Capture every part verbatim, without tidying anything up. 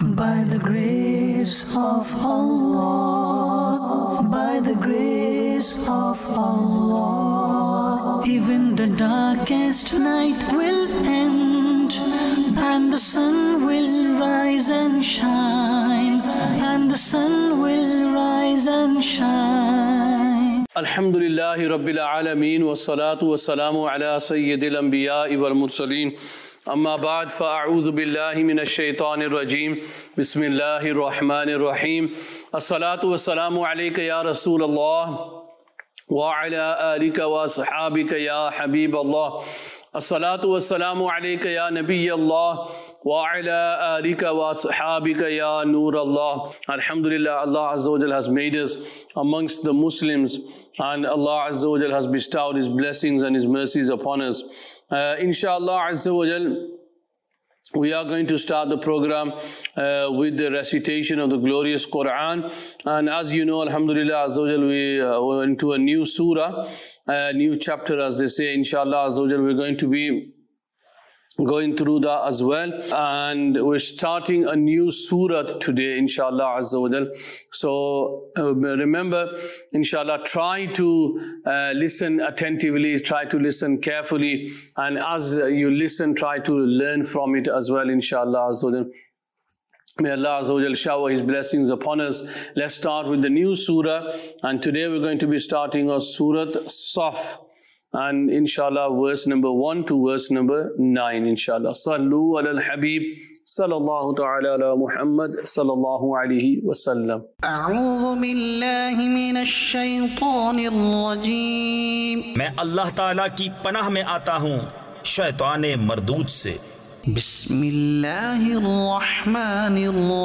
By the grace of Allah, by the grace of Allah, even the darkest night will end, and the sun will rise and shine, and the sun will rise and shine. Alhamdulillahi Rabbil Alameen, wassalatu wassalamu ala sayyidil anbiya'i wal mursaleen. Amma ba'd, fa'a'udhu billahi minash shaitanir rajeem. Bismillahir rahmanir rahim. As-salatu wassalamu alayka ya Rasulallah wa ala alika wa sahabika ya Habib Allah. As-salatu wassalamu alayka ya Nabiy Allah wa ala alika wa sahabika ya Noor Allah. Alhamdulillah, Allah Azza wa Jal has made us amongst the Muslims, and Allah Azza wa Jal has bestowed His blessings and His mercies upon us. Uh, inshallah Azza wa Jal, we are going to start the program uh, with the recitation of the glorious Quran. And as you know, Alhamdulillah Azza wa Jal, we uh, went into a new surah, a new chapter, as they say. Inshallah Azza wa Jal, we're going to be going through that as well, and we're starting a new surah today, inshallah Azza wa Jal. So uh, remember, inshallah, try to uh, listen attentively, try to listen carefully, and as you listen, try to learn from it as well, inshallah Azza wa Jal. May Allah Azza wa Jal shower His blessings upon us. Let's start with the new surah, and today we're going to be starting our Surah Saf. And inshallah, verse number one to verse number nine, inshallah. Sallu ala al-Habib, sallallahu ta'ala ala Muhammad, sallallahu alayhi wa sallam. A'udhu billahi minash shaytanir rajeem. میں اللہ تعالیٰ کی پناہ میں آتا ہوں شیطان مردود سے. بسم اللہ الرحمن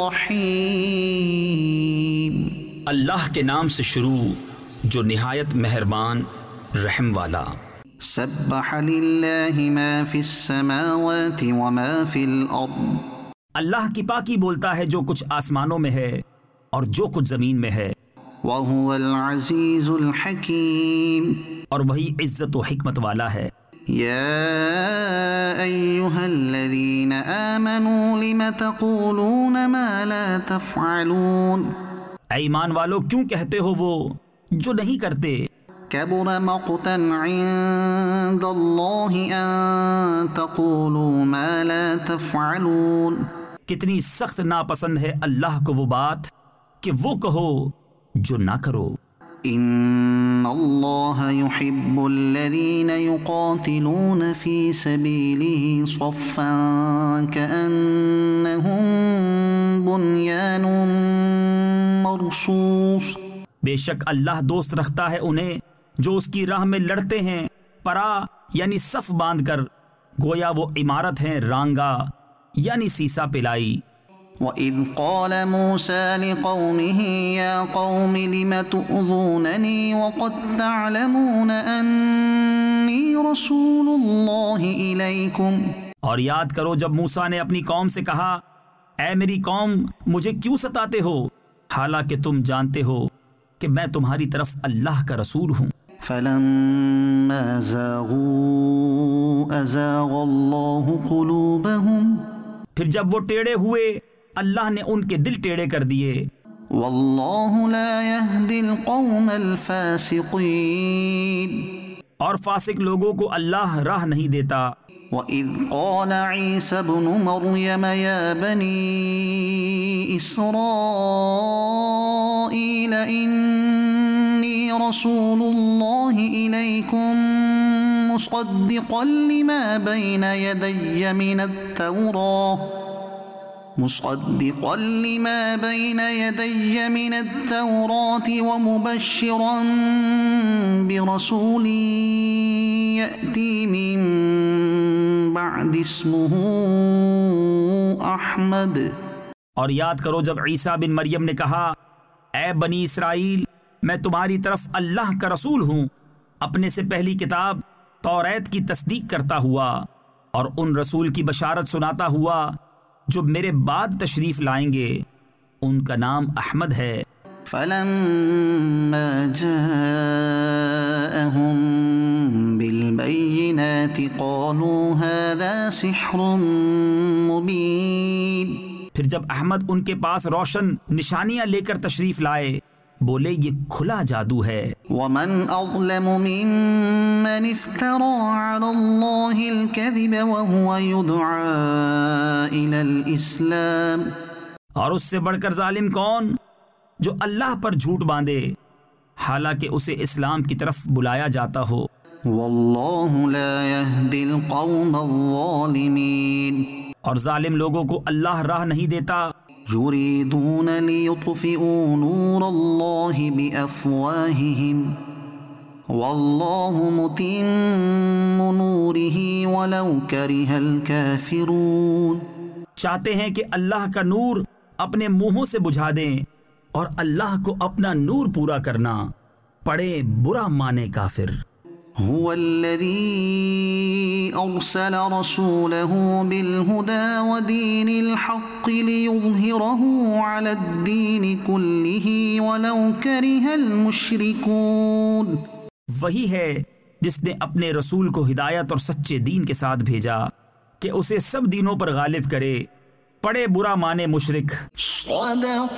الرحیم. اللہ کے نام سے شروع جو نہایت مہربان رحم والا. سبح للہ ما فی السماوات وما فی الارض. اللہ کی پاکی بولتا ہے جو کچھ آسمانوں میں ہے اور جو کچھ زمین میں ہے. وہو العزیز الحکیم. اور وہی عزت و حکمت والا ہے. یا ایہا الذین آمنوا لم تقولون ما لا تفعلون. اے ایمان والو، کیوں کہتے ہو وہ جو نہیں کرتے؟ كبر مقتا عند الله أن تقولوا ما لا تفعلون. کتنی سخت ناپسند ہے اللہ کو وہ بات کہ وہ کہو جو نہ کرو. ان اللہ يحب الذين يقاتلون في سبيله صفا كأنهم بنيان مرصوص. بے شک اللہ دوست رکھتا ہے انہیں جو اس کی راہ میں لڑتے ہیں پرا یعنی صف باندھ کر، گویا وہ عمارت ہیں رانگا یعنی سیسا پلائی. وَإِذْ قَالَ مُوسَى لِقَوْمِهِ يَا قَوْمِ لِمَ تُؤْذُونَنِي وَقَدْ تَعْلَمُونَ أَنِّي رَسُولُ اللَّهِ إِلَيْكُمْ. اور یاد کرو جب موسیٰ نے اپنی قوم سے کہا، اے میری قوم مجھے کیوں ستاتے ہو حالانکہ تم جانتے ہو کہ میں تمہاری طرف اللہ کا رسول ہوں. فَلَمَّا زَاغُوا أَزَاغَ اللَّهُ قُلُوبَهُمْ. پھر جب وہ ٹیڑے ہوئے اللہ نے ان کے دل ٹیڑے کر دیے. وَاللَّهُ لَا يَهْدِي الْقَوْمَ الْفَاسِقِينَ. اور فاسق لوگوں کو اللہ راہ نہیں دیتا. وَإِذْ قَالَ عِيسَى ابْنُ مَرْيَمَ يَا بَنِي إِسْرَائِيلَ إِنِّي رَسُولُ اللَّهِ إِلَيْكُمْ مُصَدِّقًا لِمَا بَيْنَ يَدَيَّ مِنَ التَّوْرَاةِ مُصَدِّقًا لِمَا بَيْنَ يَدَيَّ مِنَ التَّوْرَاةِ وَمُبَشِّرًا بِرَسُولٍ يَأْتِي مِن بعد اسمه احمد. اور یاد کرو جب عیسیٰ بن مریم نے کہا، اے بنی اسرائیل میں تمہاری طرف اللہ کا رسول ہوں، اپنے سے پہلی کتاب توریت کی تصدیق کرتا ہوا اور ان رسول کی بشارت سناتا ہوا جو میرے بعد تشریف لائیں گے، ان کا نام احمد ہے. فَلَمَّا جَاءَهُم بِالْبَيِّنَاتِ قَالُوا هَذَا سِحْرٌ مُبِينٌ. फिर जब अहमद उनके पास रोशन निशानियां लेकर तशरीफ लाए, बोले ये खुला जादू है। वमन अज़लमु मिम्मन इफ्तरा अलल्लाहिल कज़िब वहुवा युदआ इलल इस्लाम, और उससे बढ़कर जालिम कौन जो अल्लाह पर झूठ बांधे हालांकि उसे इस्लाम की तरफ बुलाया जाता हो। वल्लाहु ला यहदिल कौमल ज़ालिमीन, और जालिम लोगों को अल्लाह राह नहीं देता। युरीदून लियुत्फ़िऊ नूरल्लाहि बिअफ़वाहिहिम वल्लाहु मुतिम्मु नूरिही वलौ करिहल काफ़िरून, चाहते हैं कि अल्लाह का नूर अपने मुंहों से बुझा दें और अल्लाह को अपना नूर पूरा करना पड़े बुरा माने काफिर। हुवल्लज़ी अरसल रसूलहू बिलहुदा वदीनिल हक़्क़ि लियुज़हिरहू अलद्दीनि कुल्लिही वलौ करिहल मुश्रिकून, वही है जिसने अपने रसूल को हिदायत और सच्चे दीन के साथ भेजा कि उसे सब दीनों पर गालिब करे, पड़े बुरा माने मुशरिक। सदक़ल्लाहुल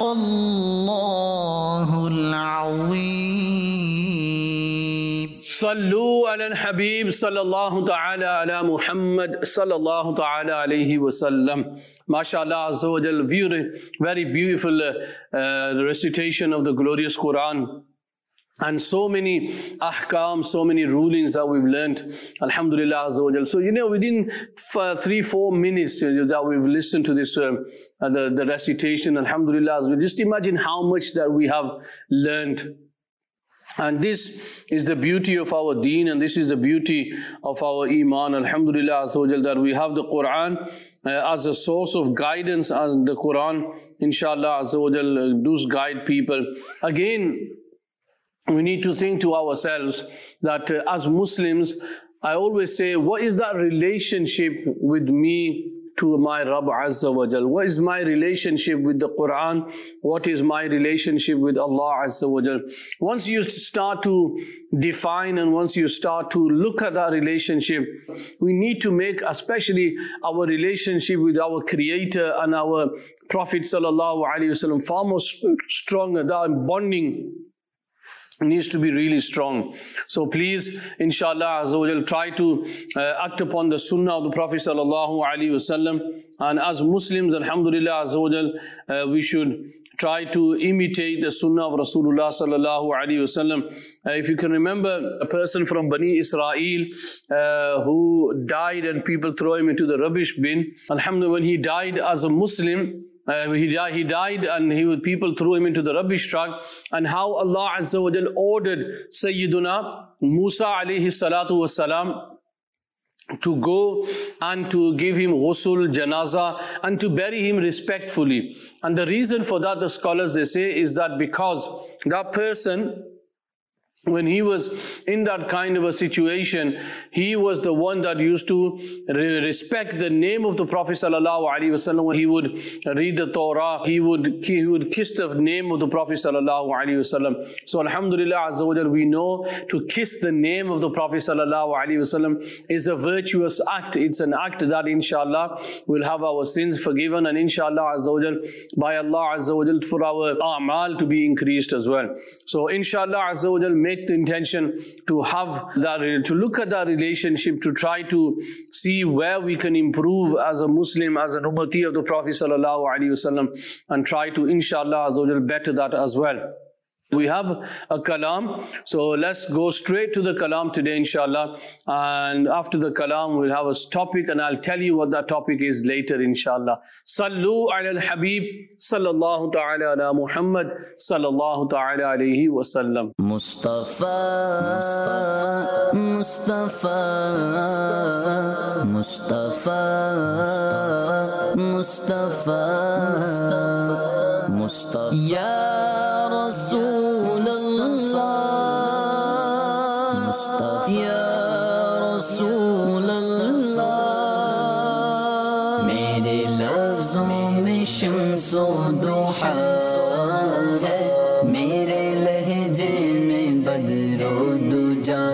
अज़ीम। सल्लू अलल हबीब सल्लल्लाहु तआला अला मुहम्मद सल्लल्लाहु तआला अलैहि वसल्लम। माशाअल्लाह azza wa jal, very beautiful uh, recitation of the glorious Quran. And so many ahkam, so many rulings that we've learned, alhamdulillah azza wa jal. So, you know, within f- three, four minutes that we've listened to this, uh, the, the recitation, alhamdulillah, just imagine how much that we have learned. And this is the beauty of our deen, and this is the beauty of our iman, alhamdulillah azza wa jal, that we have the Quran uh, as a source of guidance, as the Quran, inshallah azza wa jal, uh, does guide people. Again, we need to think to ourselves that uh, as Muslims, I always say, what is that relationship with me to my Rabb Azza wa Jal? What is my relationship with the Quran? What is my relationship with Allah Azza wa Jal? Once you start to define and once you start to look at that relationship, we need to make especially our relationship with our Creator and our Prophet Sallallahu Alaihi Wasallam far more stronger. That bonding needs to be really strong. So please, inshallah azza wa jal, try to uh, act upon the sunnah of the Prophet sallallahu alaihi wasallam. And as Muslims, alhamdulillah azza wa jal, uh, we should try to imitate the sunnah of Rasulullah sallallahu alaihi wasallam. Uh, if you can remember a person from Bani Israel uh, who died and people throw him into the rubbish bin. Alhamdulillah, when he died as a Muslim, Uh, he, died, he died and he would, people threw him into the rubbish truck, and how Allah Azza wa Jal ordered Sayyiduna Musa alayhi salatu wassalam to go and to give him ghusl, janaza, and to bury him respectfully. And the reason for that, the scholars they say, is that because that person, when he was in that kind of a situation, he was the one that used to re- respect the name of the Prophet sallallahu alaihi wasallam. When he would read the Torah, he would he would kiss the name of the Prophet sallallahu alaihi wasallam. So alhamdulillah azza wa jal, we know to kiss the name of the Prophet sallallahu alaihi wasallam is a virtuous act. It's an act that inshallah will have our sins forgiven, and inshallah azza wa jal, by Allah azza wa jal, for our a'mal to be increased as well. So inshallah azza wa jal, make the intention to have that, to look at that relationship, to try to see where we can improve as a Muslim, as an ummati of the Prophet sallallahu alaihi wasallam, and try to inshallah azza wa jal better that as well. We have a kalam, so let's go straight to the kalam today inshallah, and after the kalam we'll have a topic, and I'll tell you what that topic is later inshallah. Sallu ala al-habib sallallahu ta'ala ala Muhammad sallallahu ta'ala alayhi wa sallam. Mustafa Mustafa Mustafa Mustafa Mustafa Ya Rasul Allah Mustafa Ya Rasul Allah mere lafzon mein shams-o duha hai, mere lehje mein badr-o duja,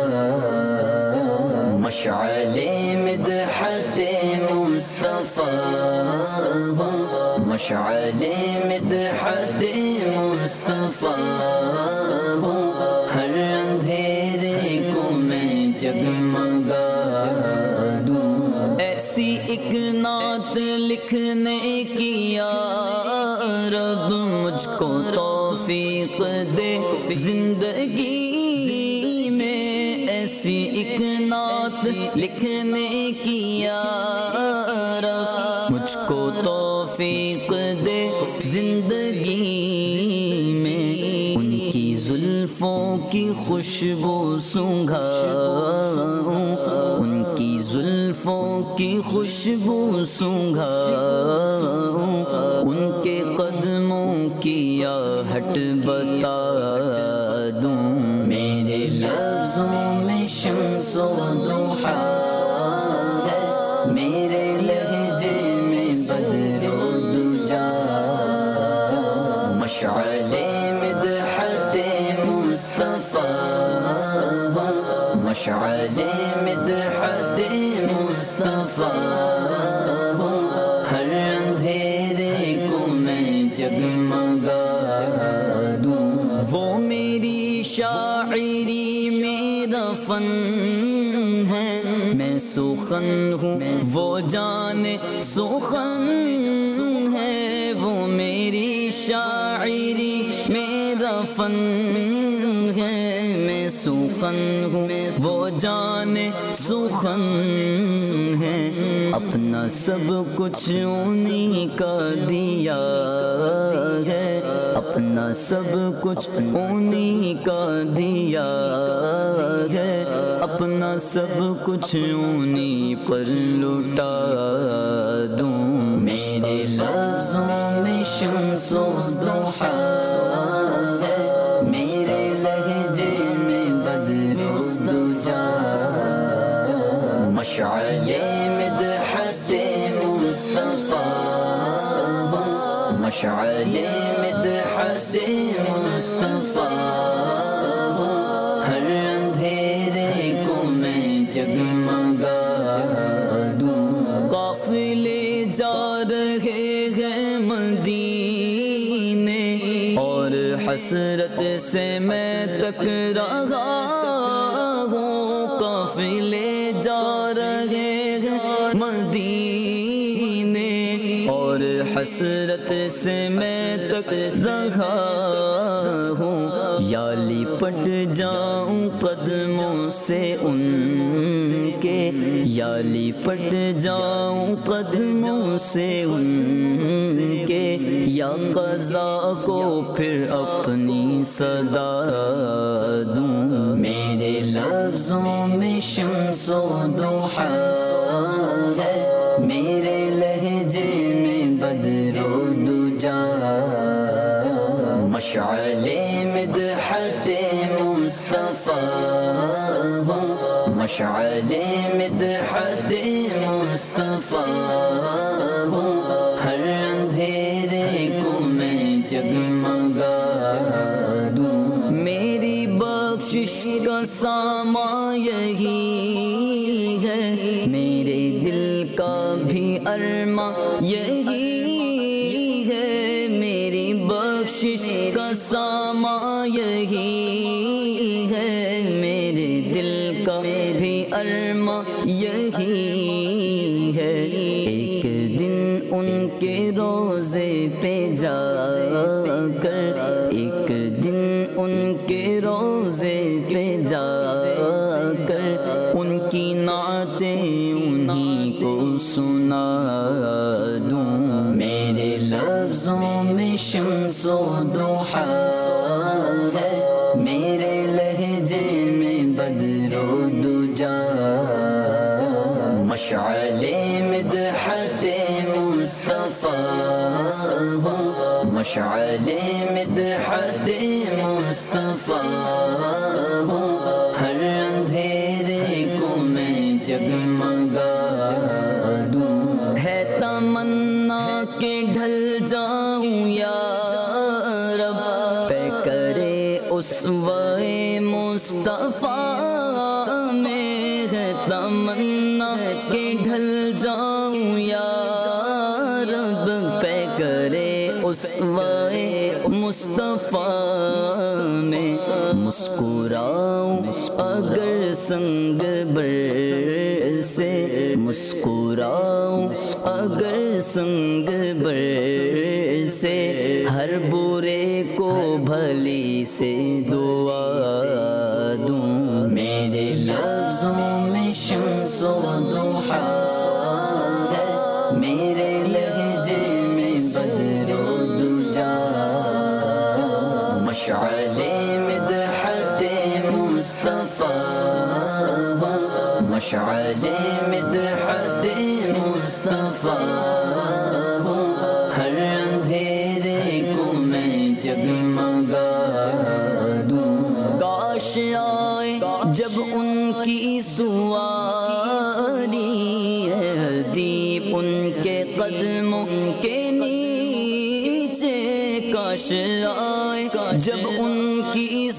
mash'al-e midhat-e Mustafa, مشعل مدحت مصطفیٰ ہوں، ہر اندھیرے کو میں جگمگا دوں۔ ایسی ایک نعت لکھنے کی یا رب مجھ کو توفیق دے زندگی میں، ایسی ایک نعت لکھنے کی یا رب مجھ کو توفیق دے زندگی میں، ان کی زلفوں کی خوشبو سونگھاؤں، ان کی زلفوں کی خوشبو سونگھاؤں، ان کے قدموں کی آہٹ بتا دوں، میرے لفظوں میں شمس و ضحیٰ ہے، میرے لہجے میں بدر و دجا، مشعل مدحت مصطفیٰ ہوں، مشعل مدحت مصطفیٰ ہوں، ہر اندھیرے کو میں جگمگا دوں۔ وہ میری شاعری میرا فن ہے، میں سخن ہوں وہ جانے سخن ہے، وہ میری شاعری میرا فن ہے، میں سخن ہوں وہ جانے سخن ہے، اپنا سب کچھ انہی کا دیا ہے، اپنا سب کچھ انہی کا دیا ہے، اپنا سب کچھ انہی پر لٹا دوں، میرے لفظوں میں شمس و ضحیٰ ہے، میرے لہجے میں بدر و دجا، مشعل مدحت مصطفیٰ ہوں، مشعل مدحت مصطفیٰ ہوں، ہر اندھیرے کو میں جگمگا دوں۔ قافلے جا رہے ہیں مدینے اور حسرت سے میں تک رہا ہوں، قافلے جا رہے ہیں مدینے اور حسرت سے میں تک رہا ہوں، یا لپٹ جاؤں قدموں سے ان کے، یا لپٹ جاؤں قدموں سے ان کے، یا قضا کو پھر اپنی صدا دوں، میرے لفظوں میں شمس و ضحیٰ ہے، میرے لہجے میں بدر و دجا، مشعل مدحت مصطفیٰ ہوں، مشعل مدحت مصطفیٰ ہوں، ہر اندھیرے کو میں جگمگا دوں، میری بخشش کا سامان یہی ہے، میرے دل کا بھی ارماں یہی ہے، میری بخشش کا سامان یہی ہے، میرے دل کا بھی ارماں یہی ہے، ایک دن ان کے روزے پہ جا کر، ایک دن ان کے روزے پہ جا کر، ان کی نعتیں انہی کو سنا دوں، میرے لفظوں میں شمس و ضحیٰ ہے، میرے لہجے میں بدر و دجا، مشعل مدحت مصطفیٰ ہوں، مشعل مدحت مصطفیٰ ہوں، ہر اندھیرے کو میں جگمگا دوں، ہے تمنا کہ ڈھل جاؤں یا رب پہ کرے اسوائے مصطفیٰ میں، ہے تمنا کہ ڈھل جاؤں یا رب پہ کرے رسوائے مصطفیٰ میں مسکراؤں اگر سنگ بر سے مسکراؤں اگر سنگ بر سے ہر برے کو بھلی سے دعا دوں میرے لفظوں میں شمس و ضحیٰ ہے میرے لہجے میں بدر و دجا مشعل مدحت مصطفیٰ مشعل مدحت مصطفیٰ ہر اندھیرے کو میں جگمگا دوں کاش آئے جب ان کی سواری ہے حدیب ان کے قدموں کے نیچے کاش آئے جب ان کی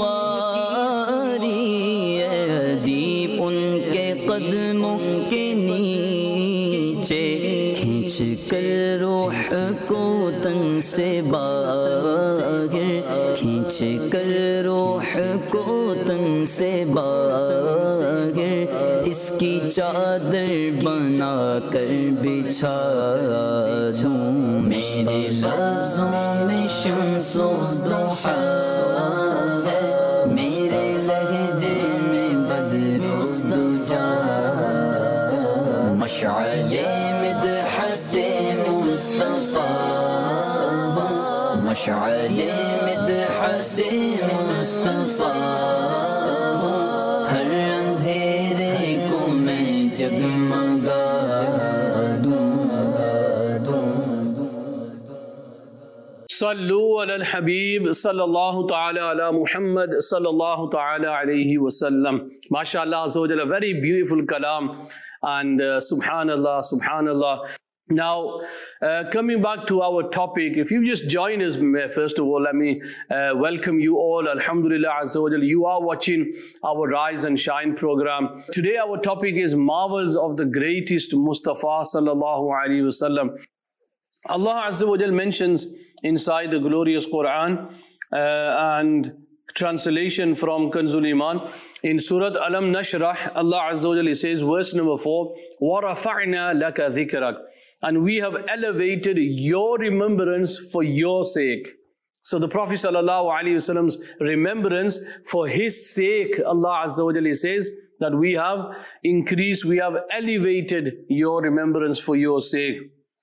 سواری ہے حدیب ان کے قدموں کے نیچے کھینچ کر روح کو تن سے باہر کھینچ کر روح کو تن سے باہر اس کی چادر بنا کر بچھا دوں میرے لفظوں میں شمس و ضحیٰ ہے میرے لہجے میں بدر و دجا مشعل مدحت مصطفیٰ مشعل مدحت مصطفیٰ ہر اندھیرے کو میں جگمگا دوں صلو علی الحبیب صلی اللہ تعالی علی محمد صلی اللہ تعالی علیہ وسلم. MashaAllah Azza wa Jalla, a very beautiful kalam, and uh, subhanallah, subhanallah. Now, uh, coming back to our topic, if you just join us, first of all, let me uh, welcome you all. Alhamdulillah Azza wa Jalla, you are watching our Rise and Shine program. Today our topic is Marvels of the Greatest Mustafa Sallallahu Alaihi Wasallam. Allah Azza wa Jalla mentions inside the glorious Quran uh, and translation from Kanzul Iman in Surah Alam Nashrah, Allah Azza wa Jalla says, verse number four, وَرَفَعْنَا لَكَ ذِكْرَكَ, and we have elevated your remembrance for your sake. So the Prophet Sallallahu Alaihi Wasallam's remembrance for his sake, Allah Azza wa Jalla says that we have increased, we have elevated your remembrance for your sake.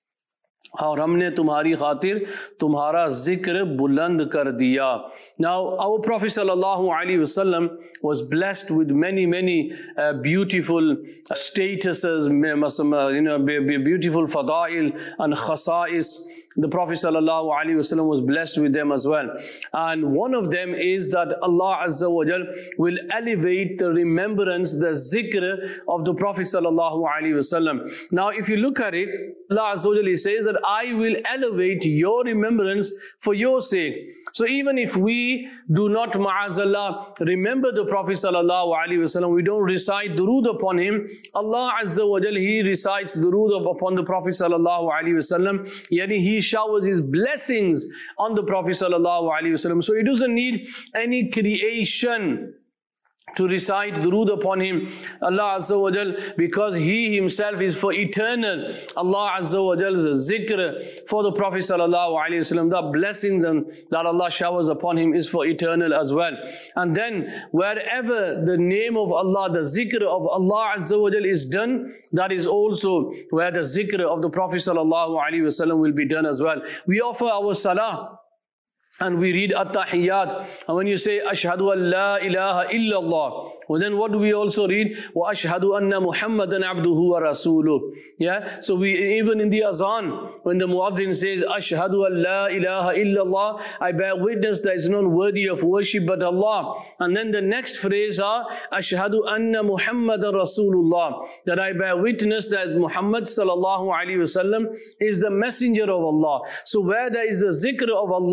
اور ہم نے تمہاری خاطر تمہارا ذکر بلند کر دیا. Now our Prophet sallallahu alaihi wasallam was blessed with many many uh, beautiful statuses, you know, beautiful fadail and khasa'is. The Prophet sallallahu alaihi wasallam was blessed with them as well, and one of them is that Allah Azza wa Jal will elevate the remembrance, the zikr of the Prophet sallallahu alaihi wasallam. Now if you look at it, Allah Azza wa Jal says that I will elevate your remembrance for your sake. So even if we do not, ma'azallah, remember the Prophet sallallahu alaihi wasallam, we don't recite durood upon him, Allah Azza wa Jal, he recites durood upon the Prophet sallallahu alaihi wasallam, yani he showers his blessings on the Prophet sallallahu alaihi wasallam. So he doesn't need any creation to recite durood upon him, Allah Azza wa Jal, because he himself is for eternal. Allah Azza wa Jal's zikr for the Prophet sallallahu alaihi wasallam, the blessings and that Allah showers upon him is for eternal as well. And then wherever the name of Allah, the zikr of Allah Azza wa Jal is done, that is also where the zikr of the Prophet sallallahu alaihi wasallam will be done as well. We offer our salah and we read at-tahiyyat, and when you say ashhadu an la ilaha illallah, well then what do we also read? Wa ashhadu anna Muhammadan abduhu wa rasuluh. Yeah, so we, even in the azan, when the muadhin says ashhadu an la ilaha illallah, I bear witness there is none worthy of worship but Allah, and then the next phrase are ashhadu anna Muhammadan rasulullah, that I bear witness that Muhammad sallallahu alaihi wasallam is the messenger of Allah. So where there is the zikr of Allah,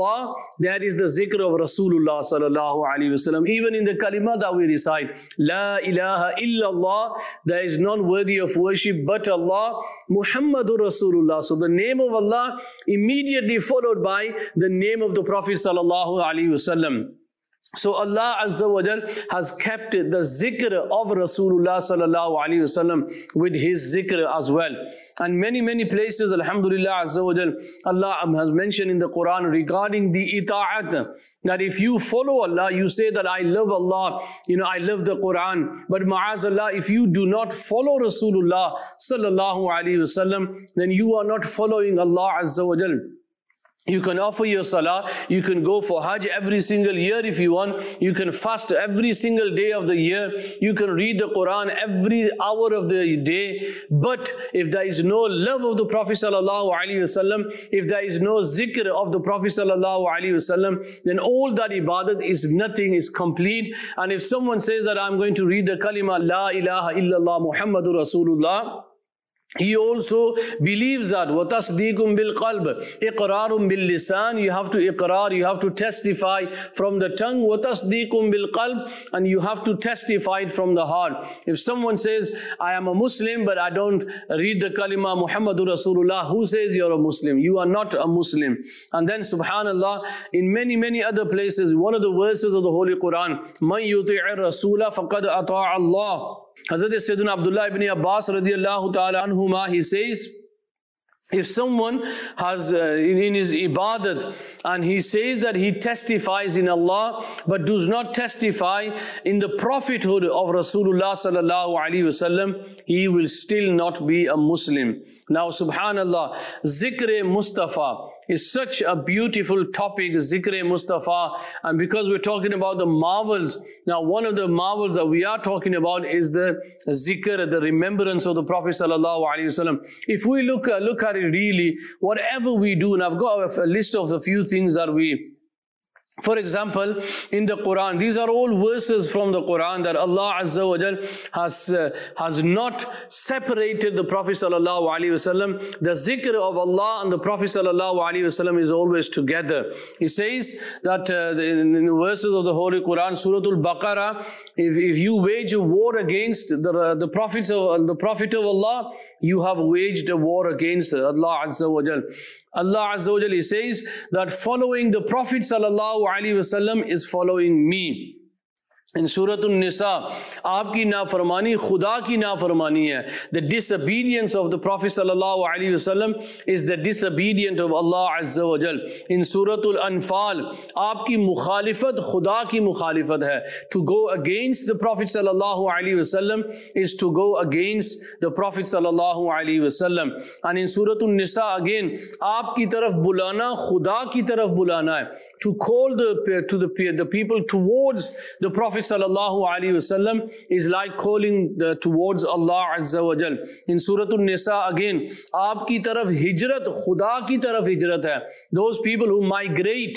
that is the zikr of Rasulullah sallallahu alaihi wasallam. Even in the kalima that we recite, La ilaha illallah, there is none worthy of worship but Allah, Muhammadur Rasulullah. So the name of Allah immediately followed by the name of the Prophet sallallahu alaihi wasallam. So Allah Azza wa Jal has kept the zikr of Rasulullah sallallahu alaihi wasallam with his zikr as well. And many, many places, Alhamdulillah Azza wa Jal, Allah has mentioned in the Quran regarding the ita'at, that if you follow Allah, you say that I love Allah, you know, I love the Quran. But ma'azallah, if you do not follow Rasulullah sallallahu alaihi wasallam, then you are not following Allah Azza wa Jal. You can offer your salah, you can go for Hajj every single year if you want, you can fast every single day of the year, you can read the Quran every hour of the day, but if there is no love of the Prophet sallallahu alaihi wasallam, if there is no zikr of the Prophet sallallahu alaihi wasallam, then all that ibadat is nothing, is complete. And if someone says that I'm going to read the kalima La ilaha illallah Muhammadur Rasulullah, he also believes that وَتَصْدِيقٌ بِالْقَلْبِ إِقْرَارٌ بِاللِّسَانِ. You have to iqrar, you have to testify from the tongue. وَتَصْدِيقٌ بِالْقَلْبِ, and you have to testify it from the heart. If someone says, I am a Muslim but I don't read the kalima Muhammadur Rasulullah, who says you're a Muslim? You are not a Muslim. And then subhanallah, in many many other places, one of the verses of the Holy Quran, مَنْ يُطِعِ الرَّسُولَ فَقَدْ أَطَاعَ اللَّهِ. Hazrat Sayyidina Abdullah ibn Abbas radiyallahu ta'ala anhuma, he says, if someone has uh, in, in his ibadat and he says that he testifies in Allah but does not testify in the prophethood of Rasulullah sallallahu alaihi wasallam, he will still not be a Muslim. Now subhanallah, zikr Mustafa is such a beautiful topic, zikr Mustafa, and because we're talking about the marvels, now one of the marvels that we are talking about is the zikr, the remembrance of the Prophet sallallahu alaihi wasallam. If we look uh, look at it really, whatever we do, and I've got a, a list of a few things that we, for example, in the Quran, these are all verses from the Quran that Allah Azza wa Jal has, uh, has not separated the Prophet Sallallahu Alaihi Wasallam. The zikr of Allah and the Prophet Sallallahu Alaihi Wasallam is always together. He says that uh, in, in the verses of the Holy Quran, Surah Al-Baqarah, if, if you wage a war against the, uh, the, prophets of, the Prophet of Allah, you have waged a war against Allah Azza wa Jal. Allah Azza wa Jalla says that following the Prophet Sallallahu Alaihi Wasallam is following me. In Surah An-Nisa, aapki nafarmani khuda ki nafarmani hai. The disobedience of the Prophet sallallahu alaihi wasallam is the disobedience of Allah Azza wa Jal. In Surah Al-Anfal, aapki mukhalifat khuda ki mukhalifat hai. To go against the Prophet sallallahu alaihi wasallam is to go against the Prophet sallallahu alaihi wasallam. And in Surah An-Nisa again, aapki taraf bulana khuda ki taraf bulana hai. To call the to the the people towards the Prophet sallallahu alaihi wasallam is like calling the, towards Allah Azza wa Jal. In Surah An-Nisa again, aapki taraf hijrat, khuda ki taraf hijrat hai. Those people who migrate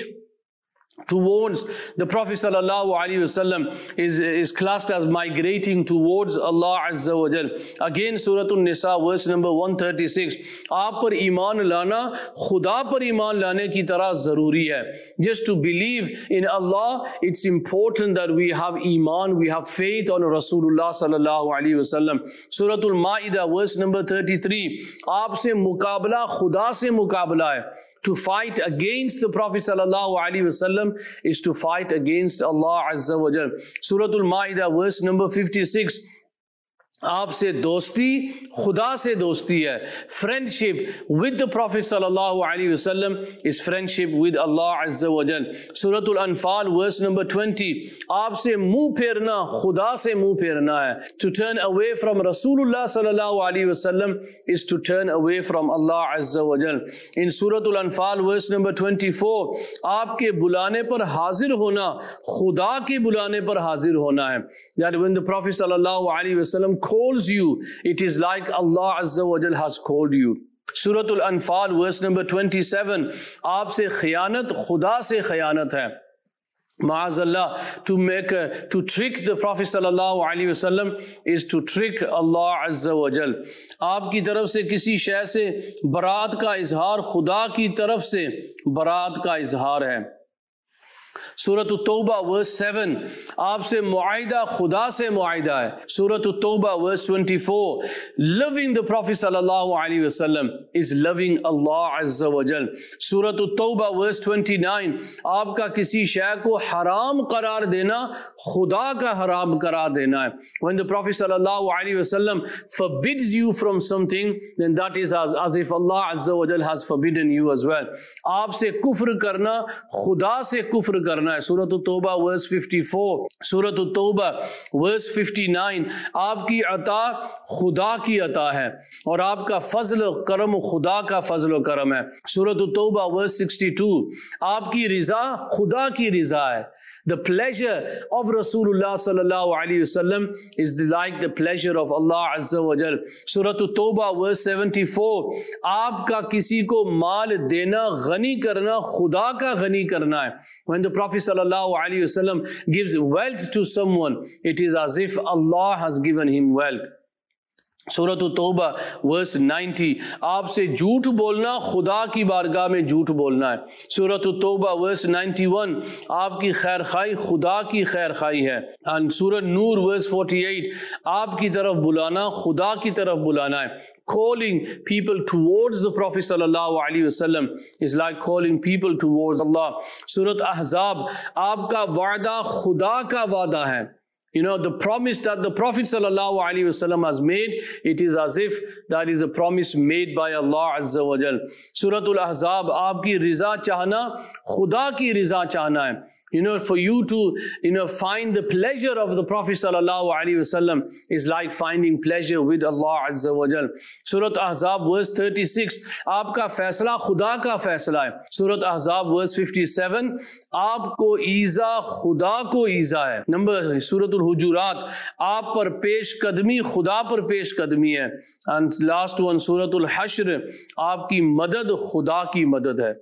towards the Prophet sallallahu alaihi wasallam is, is classed as migrating towards Allah Azza wa Jal. Again, Surah An-Nisa, verse number one thirty-six. Aap par iman lana, khuda par iman lane ki tarah zaruri hai. Just to believe in Allah, it's important that we have iman, we have faith on Rasulullah sallallahu alaihi wasallam. Surah Al-Ma'idah, verse number thirty-three. Aap se muqabla, khuda se muqabla hai. To fight against the Prophet sallallahu alaihi wasallam is to fight against Allah Azza wa Jal. Surah Al-Ma'idah, verse number fifty-six. आपसे दोस्ती खुदा से दोस्ती है. Friendship with the Prophet sallallahu alaihi wasallam is friendship with Allah Azza wa Jal. Surah Al-Anfal, verse number twenty. आपसे मुंह फेरना खुदा से मुंह फेरना है. To turn away from Rasulullah sallallahu alaihi wasallam is to turn away from Allah Azza wa Jal. In Surah Al-Anfal, verse number twenty-four. आपके बुलाने पर हाजिर होना खुदा के बुलाने पर हाजिर होना है. That when the Prophet sallallahu alaihi wasallam calls you, it is like Allah Azza wa Jal has called you. Surah Al-Anfal, verse number twenty-seven. Aapse khiyanat, khuda se khiyanat hai. Ma'azallah, to make a, to trick the Prophet sallallahu alaihi wasallam is to trick Allah Azza wa Jal. आपकी तरफ से किसी शय से बरात का इजहार खुदा की तरफ से बरात का इजहार है. सूरत तौबा वर्स सेवन, आपसे मुआहिदा खुदा से मुआहिदा है। सूरत तौबा verse twenty four, loving the prophet सल्लल्लाहु अलैहि वसल्लम इज लविंग अल्लाह अज़्ज़ा वजल। सूरत तौबा वर्स ट्वेंटी नाइन, आपका किसी शय को हराम करार देना खुदा का हराम करार देना है। When the Prophet sallallahu alaihi wasallam forbids you from something, then that is as, as if Allah Azza wa Jal has forbidden you as well. आपसे कुफ्र करना खुदा से कुफ्र करना है। सूरत तौबा वर्स फिफ्टी फोर, सूरत तौबा वर्स फिफ्टी नाइन, आपकी अता खुदा की अता है और आपका फजल करम खुदा का फजल करम है। सूरत तौबा वर्स सिक्सटी टू, आपकी रिजा खुदा की रिजा है। The pleasure of Rasulullah sallallahu alaihi wasallam is the, like the pleasure of Allah Azza wa Jal. Surah At-Tawbah verse seventy four, आपका किसी को माल देना गनी करना खुदा का गनी करना है। When the Prophet sallallahu alaihi wasallam gives wealth to someone, it is as if Allah has given him wealth. सूरत तौबा वर्स नाइंटी, आपसे झूठ बोलना खुदा की बारगाह में झूठ बोलना है। सूरत तौबा वर्स नाइंटी वन, आपकी खैर खाई खुदा की खैर खाई है। एंड सूरत नूर वर्स फोर्टी एट, आपकी तरफ बुलाना खुदा की तरफ बुलाना है। Calling people towards the Prophet sallallahu alaihi wasallam is like calling people towards Allah. सूरत अहज़ाब, आपका वादा खुदा का वादा है। You know, the promise that the Prophet sallallahu alaihi wasallam has made, it is as if that is a promise made by Allah Azza wa Jal. Suratul Ahzab, आपकी रिजा चाहना खुदा की रिजा चाहना है। You know, for you to, you know, find the pleasure of the Prophet sallallahu alaihi wasallam is like finding pleasure with Allah Azza wa Jal. Surat Ahzab verse thirty-six, आपका फैसला खुदा का फैसला है। Surat Ahzab verse fifty-seven, आपको ईजा खुदा को ईजा है। नंबर सूरतुल हुजुरात, आप पर पेश कदमी खुदा पर पेश कदमी है। एंड लास्ट वन सूरतुल हश्र, आपकी मदद खुदा की मदद है।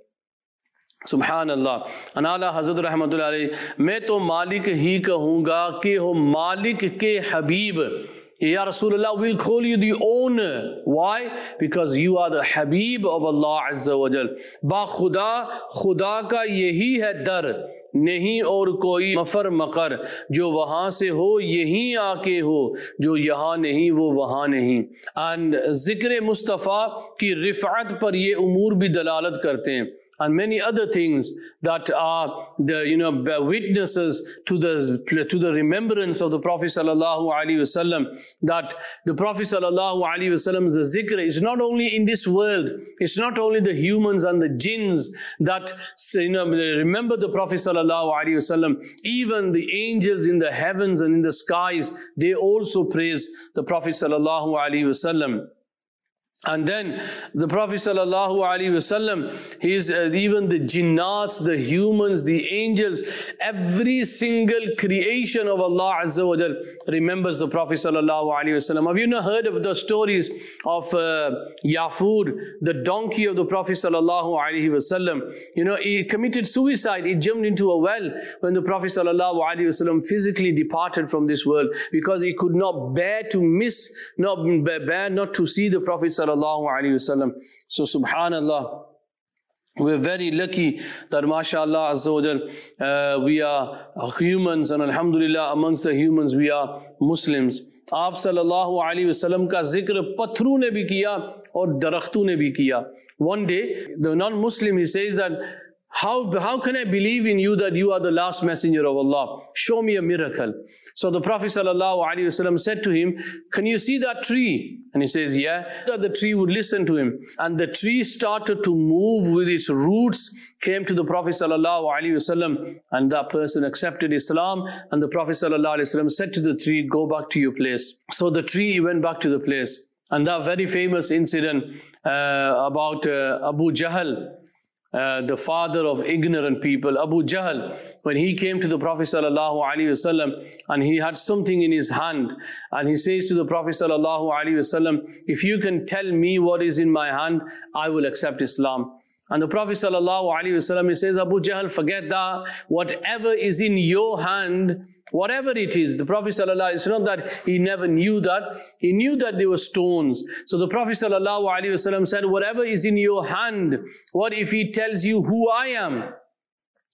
सुभान अल्लाह। अनाला हज़रत रहमतुल्लाह अलैह, मैं तो मालिक ही कहूँगा कि हो मालिक के हबीब। Ya Rasulullah, we'll call you the owner. Why? Because you are the Habib of Allah Azza wa Jal. Ba खुदा, खुदा का यही है दर, नहीं और कोई मफर मकर, जो वहाँ से हो यहीं आके हो, जो यहाँ नहीं वो वहाँ नहीं। And ज़िक्र मुस्तफ़ा की रिफ़अत पर ये उमूर भी दलालत करते हैं। And many other things that are the, you know, witnesses to the to the remembrance of the Prophet sallallahu alaihi wasallam. That the Prophet sallallahu alaihi wasallam's zikr is not only in this world. It's not only the humans and the jinns that, you know, remember the Prophet sallallahu alaihi wasallam. Even the angels in the heavens and in the skies, they also praise the Prophet sallallahu alaihi wasallam. And then the Prophet sallallahu alaihi wasallam, he's uh, even the jinnats, the humans, the angels, every single creation of Allah Azza wa Jal remembers the Prophet sallallahu alaihi wasallam. Have you not heard of the stories of uh, Yafur, the donkey of the Prophet sallallahu alaihi wasallam? You know, he committed suicide. He jumped into a well when the Prophet sallallahu alaihi wasallam physically departed from this world, because he could not bear to miss, not bear not to see the Prophet sallallahu alaihi wasallam. So subhanallah, we're very lucky that mashallah azza wa jal, uh, we are humans, and alhamdulillah amongst the humans we are Muslims. आप सल्लल्लाहु अलैहि वसल्लम का जिक्र पत्थरों ने भी किया और दरख्तों ने भी किया. One day the non-Muslim, he says that, How, how can I believe in you that you are the last messenger of Allah? Show me a miracle. So the Prophet ﷺ said to him, can you see that tree? And he says, yeah. That the tree would listen to him. And the tree started to move with its roots, came to the Prophet ﷺ, and that person accepted Islam. And the Prophet ﷺ said to the tree, go back to your place. So the tree went back to the place. And that very famous incident uh, about uh, Abu Jahl, Uh, the father of ignorant people, Abu Jahl, when he came to the Prophet sallallahu alaihi wasallam and he had something in his hand, and he says to the Prophet sallallahu alaihi wasallam, if you can tell me what is in my hand, I will accept Islam. And the Prophet sallallahu alaihi wasallam, he says, Abu Jahl, forget that. Whatever is in your hand, whatever it is, the Prophet sallallahu, it's not that he never knew that. He knew that they were stones. So the Prophet sallallahu alaihi wasallam said, whatever is in your hand, what if he tells you who I am?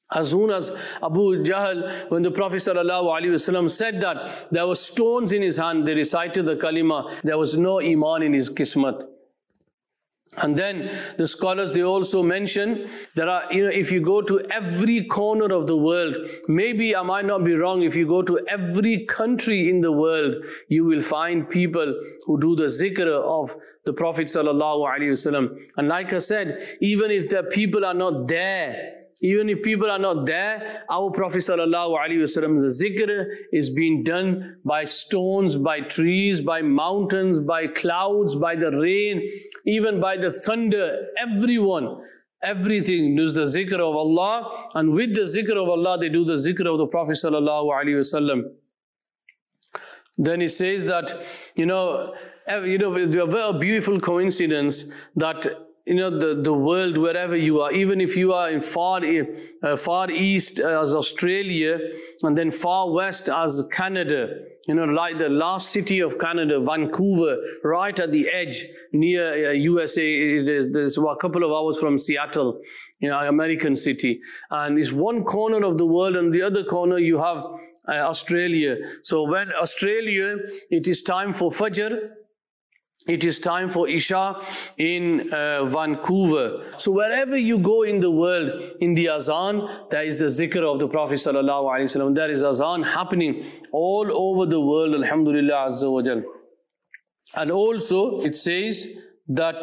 As soon as Abu Jahl, when the Prophet ﷺ said that there were stones in his hand, they recited the kalima, there was no iman in his kismat. And then the scholars, they also mention, there are, you know, if you go to every corner of the world, maybe I might not be wrong, if you go to every country in the world, you will find people who do the zikr of the Prophet ﷺ. And like I said, even if the people are not there, Even if people are not there, our Prophet ﷺ's zikr is being done by stones, by trees, by mountains, by clouds, by the rain, even by the thunder. Everyone, everything does the zikr of Allah, and with the zikr of Allah, they do the zikr of the Prophet ﷺ. Then he says that, you know, you know, a very beautiful coincidence that, you know, the, the world, wherever you are, even if you are in far, uh, far east as Australia, and then far west as Canada, you know, like the last city of Canada, Vancouver, right at the edge near uh, U S A, there's a couple of hours from Seattle, you know, American city. And it's one corner of the world, and the other corner you have uh, Australia. So when Australia, it is time for Fajr, it is time for Isha in uh, Vancouver. So wherever you go in the world, in the Azan, there is the zikr of the Prophet sallallahu alaihi wasallam. There is Azan happening all over the world, alhamdulillah azza wa jal. And also it says that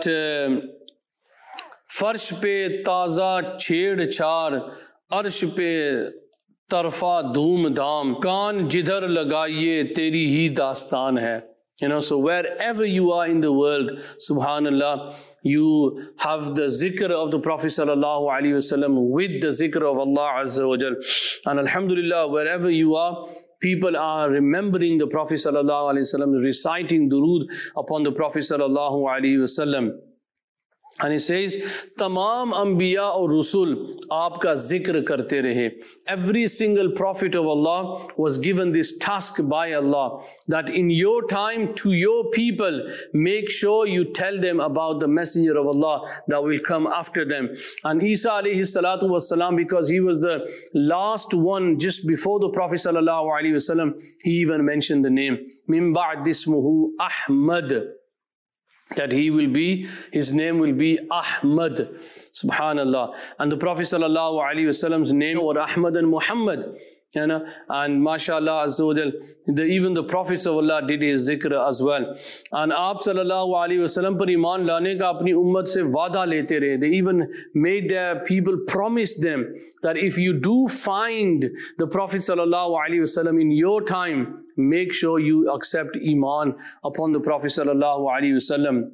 Farsh pe taza chhed char, arsh pe tarfa dhoom dham, kaan jidhar lagaiye teri hi dastan hai. You know, so wherever you are in the world, subhanallah, you have the zikr of the Prophet sallallahu alaihi wasallam with the zikr of Allah azza wa jal. And alhamdulillah, wherever you are, people are remembering the Prophet sallallahu alaihi wasallam, reciting durood upon the Prophet sallallahu alaihi wasallam. And he says, Tamam Anbiya or Rusul, aapka zikr karte rahe. Every single prophet of Allah was given this task by Allah, that in your time to your people, make sure you tell them about the messenger of Allah that will come after them. And Isa alayhi salatu was salam, because he was the last one just before the Prophet sallallahu alaihi wasallam, he even mentioned the name. Min ba'd ismuhu Ahmad. That he will be, his name will be Ahmad, subhanallah. And the Prophet sallallahu alaihi wasallam's name were Ahmad and Muhammad, you know, and mashallah azza wa jal, the, even the prophets of Allah did his zikr as well. And aap sallallahu alaihi wasallam par iman lane ka apni ummat se wada lete rahe. They even made their people promise them that if you do find the Prophet sallallahu alaihi wasallam in your time, make sure you accept iman upon the Prophet sallallahu alaihi wasallam.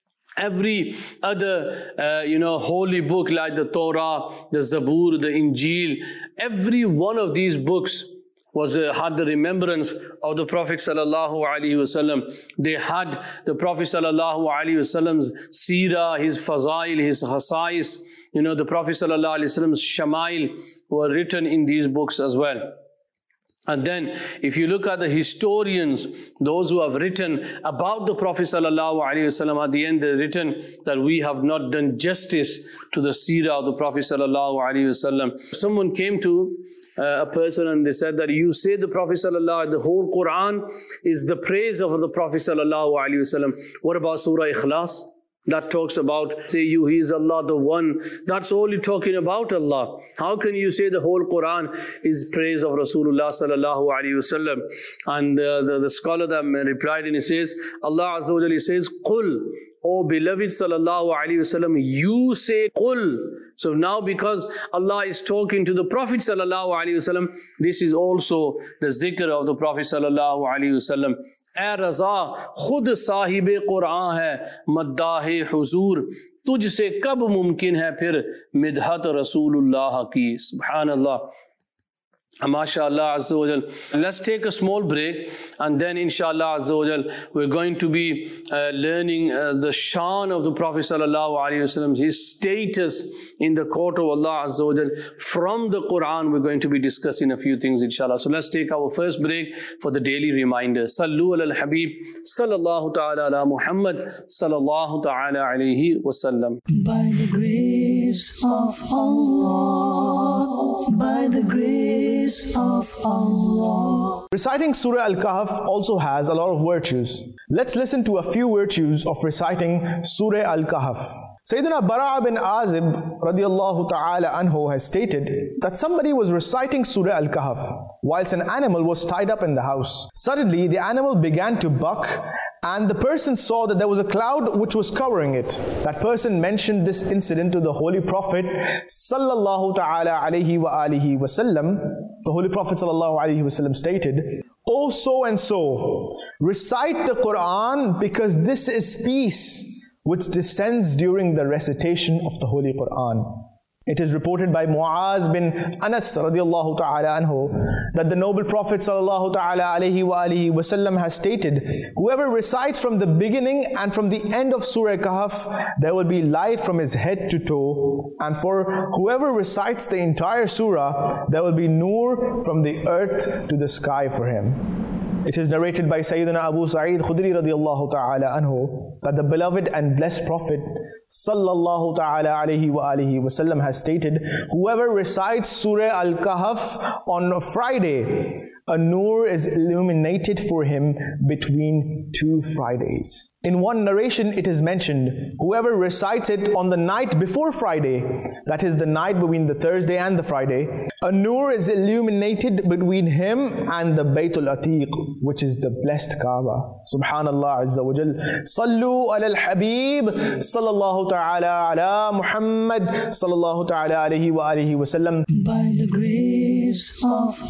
Every other, uh, you know, holy book like the Torah, the Zabur, the Injil, every one of these books was uh, had the remembrance of the Prophet sallallahu alaihi wasallam. They had the Prophet sallallahu alaihi wasallam's seerah, his fazail, his hasais. You know, the Prophet sallallahu alaihi wasallam's shamail were written in these books as well. And then, if you look at the historians, those who have written about the Prophet sallallahu alaihi wasallam, at the end they've written that we have not done justice to the seerah of the Prophet sallallahu alaihi wasallam. Someone came to uh, a person and they said that you say the Prophet sallallahu, the whole Quran is the praise of the Prophet sallallahu alaihi wasallam. What about Surah Ikhlas? That talks about, say you, He is Allah, the One. That's only talking about Allah. How can you say the whole Quran is praise of Rasulullah sallallahu alaihi wasallam? And uh, the, the scholar that replied and he says, Allah Azza wa Jalla says, Qul, O beloved sallallahu alaihi wasallam, you say Qul. So now because Allah is talking to the Prophet sallallahu alaihi wasallam, this is also the zikr of the Prophet sallallahu alaihi wasallam. ए रज़ा खुद साहिबे कुरान है मद्दाहे हुजूर तुझसे कब मुमकिन है फिर मिदहत रसूलुल्लाह की सुभान अल्लाह MashaAllah Azza wa Jal. Let's take a small break, and then inshallah Azza wa Jal, we're going to be uh, learning uh, the shan of the Prophet Sallallahu Alaihi Wasallam, his status in the court of Allah Azza wa Jal. From the Quran, we're going to be discussing a few things inshallah. So let's take our first break for the daily reminder. Sallu ala al-Habib Sallallahu Ta'ala ala Muhammad Sallallahu Ta'ala alayhi wa sallam. By the grace of Allah, by the grace of Allah. Reciting Surah Al-Kahf also has a lot of virtues. Let's listen to a few virtues of reciting Surah Al-Kahf. Sayyidina Bara' bin Azib radiallahu ta'ala anhu has stated that somebody was reciting Surah Al-Kahf whilst an animal was tied up in the house. Suddenly the animal began to buck and the person saw that there was a cloud which was covering it. That person mentioned this incident to the Holy Prophet sallallahu ta'ala alayhi wa alihi wa sallam. The Holy Prophet sallallahu alayhi wa sallam stated, "O so and so, recite the Quran because this is peace which descends during the recitation of the Holy Quran." It is reported by Muaz bin Anas radiallahu ta'ala anhu that the noble Prophet sallallahu ta'ala alayhi wa alihi wa sallam has stated, whoever recites from the beginning and from the end of Surah Kahf, there will be light from his head to toe, and for whoever recites the entire surah, there will be nur from the earth to the sky for him. It is narrated by Sayyidina Abu Sa'id Khudri radiallahu ta'ala anhu that the beloved and blessed Prophet sallallahu ta'ala alayhi wa alihi wa sallam has stated, whoever recites Surah Al-Kahf on a Friday, a nur is illuminated for him between two Fridays. In one narration it is mentioned, whoever recites it on the night before Friday, that is the night between the Thursday and the Friday, a nur is illuminated between him and the Baytul Atiq, which is the blessed Kaaba. Subhanallah Azza wa Jal. Sallu ala al-Habib sallallahu ta'ala ala Muhammad sallallahu ta'ala alayhi wa alihi wa sallam. By the grace of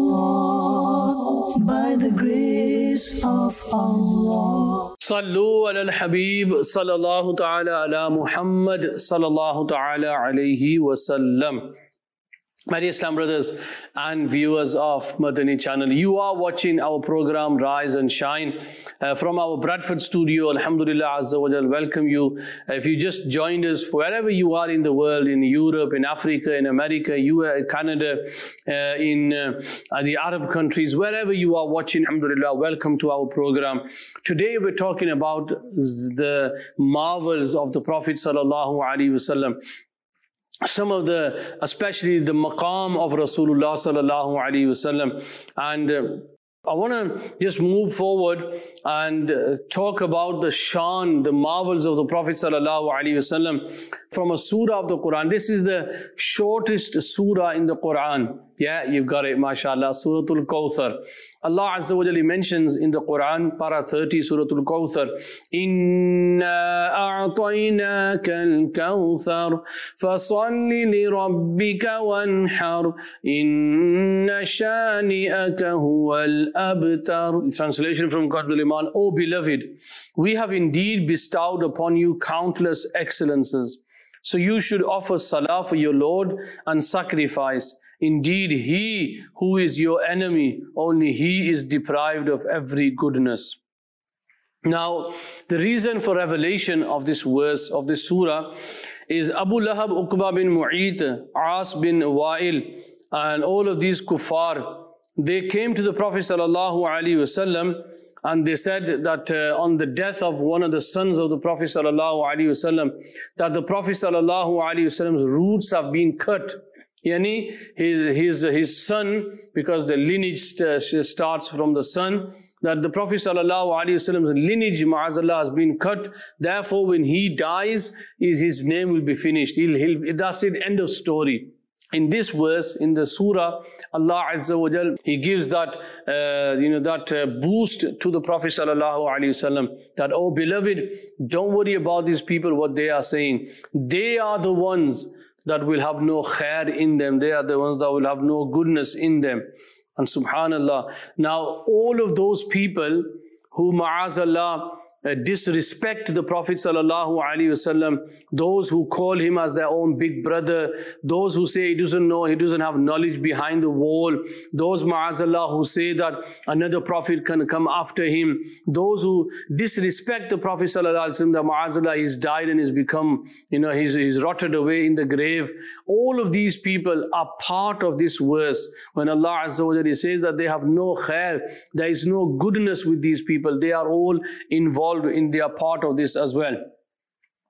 Allah, by the grace of Allah. Sallu ala al-Habib sallallahu ta'ala ala Muhammad sallallahu ta'ala alayhi wa sallam. My dear Islam brothers and viewers of Madani channel, you are watching our program Rise and Shine uh, from our Bradford studio. Alhamdulillah Azza wa Jal, welcome you. Uh, if you just joined us, wherever you are in the world, in Europe, in Africa, in America, U S, Canada, uh, in uh, the Arab countries, wherever you are watching, alhamdulillah, welcome to our program. Today we're talking about the marvels of the Prophet sallallahu alaihi wasallam. Some of the, especially the maqam of Rasulullah sallallahu alaihi wasallam, and uh, I want to just move forward and uh, talk about the shan, the marvels of the Prophet sallallahu alaihi wasallam from a surah of the Quran. This is the shortest surah in the Quran. Yeah, you've got it, mashallah. Suratul Kawthar. Allah Azza wa Jalla mentions in the Quran, para thirty, Suratul Kawthar, Inna a'tainaka al-kawthar, fasalli li rabbika wanhar, inna shani'aka huwal abtar. Translation from Qadr al-Iman, O beloved, we have indeed bestowed upon you countless excellences. So you should offer salah for your Lord and sacrifice. Indeed, he who is your enemy, only he is deprived of every goodness. Now, the reason for revelation of this verse, of this surah, is Abu Lahab, Uqba bin Mu'ayt, As bin Wa'il, and all of these kuffar, they came to the Prophet sallallahu alaihi wasallam and they said that uh, on the death of one of the sons of the Prophet sallallahu alaihi wasallam, that the Prophet sallallahu alaihi wasallam's roots have been cut. Yani his, his, his son, because the lineage st starts from the son, that the Prophet sallallahu alaihi wasallam's lineage, ma'azallah, has been cut. Therefore, when he dies, is his name will be finished. He'll, he'll, that's it, end of story. In this verse, in the surah, Allah Azza wa Jal, He gives that, uh, you know, that uh, boost to the Prophet sallallahu alaihi wasallam, that, oh beloved, don't worry about these people, what they are saying. They are the ones that will have no khair in them. They are the ones that will have no goodness in them. And subhanallah, now all of those people who, ma'azallah, Uh, disrespect the Prophet sallallahu alaihi wasallam, those who call him as their own big brother, those who say he doesn't know, he doesn't have knowledge behind the wall, those ma'azallah who say that another prophet can come after him, those who disrespect the Prophet sallallahu alaihi wasallam, that ma'azallah he's died and he's become, you know, he's, he's rotted away in the grave. All of these people are part of this verse when Allah Azza wa Jalla says that they have no khair, there is no goodness with these people, they are all involved in their part of this as well.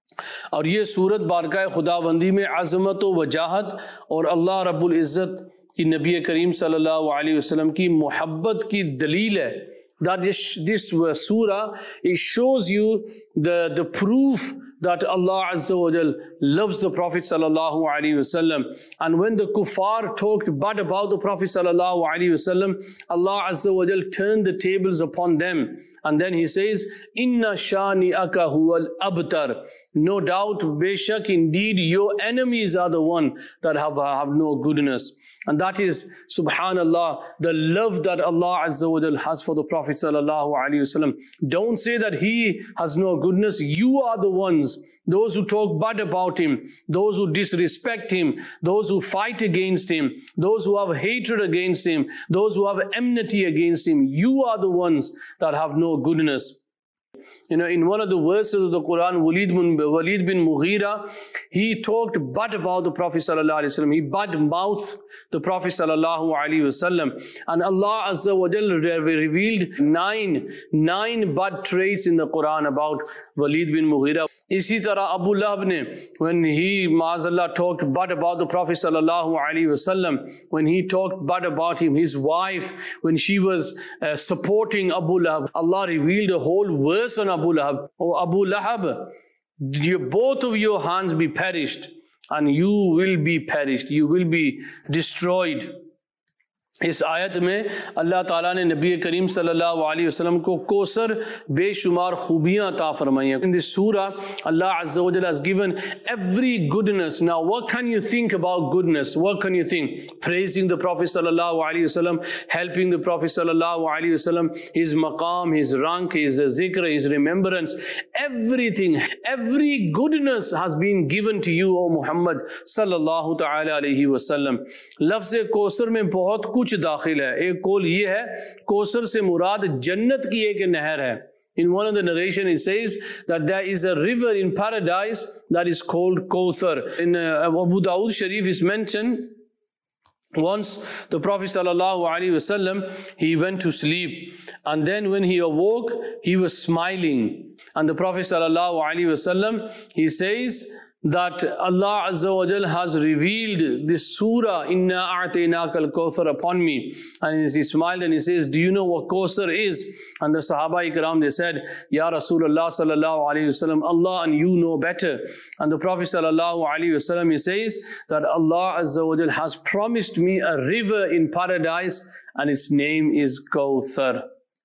और ये सूरत बारकाए खुदाबंदी में अज़मत व वजाहत और अल्लाह रब्बुल इज़्ज़त कि नबी करीम सल्लल्लाहु अलैहि वसल्लम की मोहब्बत की दलील है. That this, this surah, it shows you the, the proof that Allah Azza wa Jal loves the Prophet sallallahu alaihi wasallam. And when the kuffar talked bad about the Prophet sallallahu alaihi wasallam, Allah Azza wa Jal turned the tables upon them. And then He says, Inna shani'aka huwal abtar. No doubt, beshak, indeed, your enemies are the one that have, have no goodness. And that is, subhanallah, the love that Allah Azza wa Jal has for the Prophet sallallahu alaihi wasallam. Don't say that he has no goodness. You are the ones, those who talk bad about him, those who disrespect him, those who fight against him, those who have hatred against him, those who have enmity against him. You are the ones that have no goodness. You know, in one of the verses of the Quran, Walid bin, Walid bin Mughira, he talked bad about the Prophet sallallahu alaihi wasallam. He bad mouthed the Prophet sallallahu alaihi wasallam. And Allah Azza wa Jal revealed nine, nine bad traits in the Quran about Walid bin Mughira. Isi tarah Abu Lahab ne, when he, ma'azallah, talked bad about the Prophet sallallahu alaihi wasallam, when he talked bad about him, his wife, when she was uh, supporting Abu Lahab, Allah revealed a whole verse on Abu Lahab. Oh Abu Lahab, you, both of your hands be perished, and you will be perished, you will be destroyed. इस आयत में अल्लाह ताला ने नबी करीम सल्लल्लाहु अलैहि वसल्लम को कोसर बेशुमार खूबियां अता फरमाई हैं. In this surah, Allah Azza wa Jalla has given every goodness. Now, what can you think about goodness? What can you think? Praising the Prophet sallallahu alaihi wasallam, helping the Prophet sallallahu alaihi wasallam, his maqam, his rank, his zikr, his remembrance, everything, every goodness has been given to you, O Muhammad sallallahu ta'ala alaihi wasallam. लफ्ज़ कोसर में बहुत कुछ दाखिल है. एक कौल ये है, कोसर से मुराद जन्नत की एक नहर है. In one of the narration it says that there is a river in paradise that is called Kauthar. In uh, Abu Dawud Sharif is mentioned, once the Prophet sallallahu alaihi wasallam, he went to sleep, and then when he awoke, he was smiling. And the Prophet sallallahu alaihi wasallam, he says that Allah Azza wa Jal has revealed this surah, Inna a'tainaka al-Kawthar, upon me. And he smiled and he says, do you know what Kawthar is? And the Sahaba Ikram, they said, Ya Rasulullah sallallahu alayhi wasallam, Allah and you know better. And the Prophet sallallahu alayhi wasallam, he says that Allah Azza wa Jal has promised me a river in paradise, and its name is Kawthar.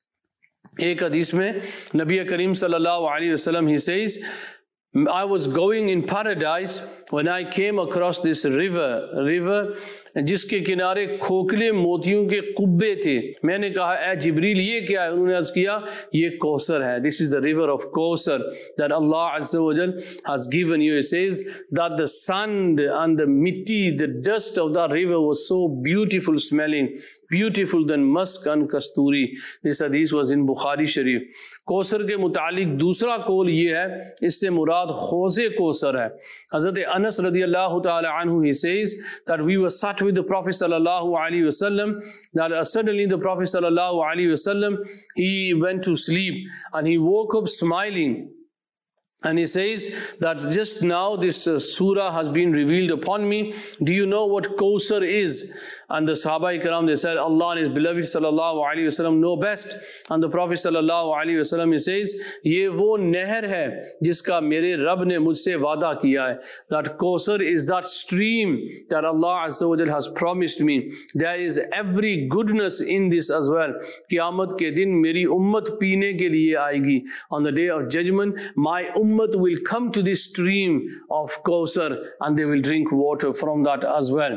Ek hadith mein, Nabi Kareem sallallahu alayhi wasallam, he says, I was going in paradise when I came across this river, river जिसके किनारे खोखले मोतियों के कुब्बे थे. मैंने कहा, ए जिब्रील, ये क्या है? उन्होंने अर्ज किया, ये कौसर है. This is the river of Kausar that Allah Azza wa Jal has given you. It says that the sand and the mitti, the dust of that river was so beautiful smelling, beautiful than musk and kasturi. This hadith was in Bukhari Sharif. Kausar के मुतालिक दूसरा कौल ये है, इससे मुराद खौज़े कौसर है. हज़रत अनस रदियल्लाहु ताला अन्हु, he says that we were sat with the Prophet sallallahu alaihi wasallam, that uh, suddenly the Prophet sallallahu alaihi wasallam, he went to sleep and he woke up smiling. And he says that just now this uh, surah has been revealed upon me. Do you know what Kausar is? And the Sahaba Ikram, they said, Allah and His beloved sallallahu alaihi wasallam know best. And the Prophet sallallahu alaihi wasallam, he says, ये वो नहर है जिसका मेरे रब ने मुझसे वादा किया है. That Kausar is that stream that Allah Azza wa Jal has promised me. There is every goodness in this as well. क़यामत के दिन मेरी उम्मत पीने के लिए आएगी. On the day of judgment, my ummah will come to this stream of Kausar and they will drink water from that as well.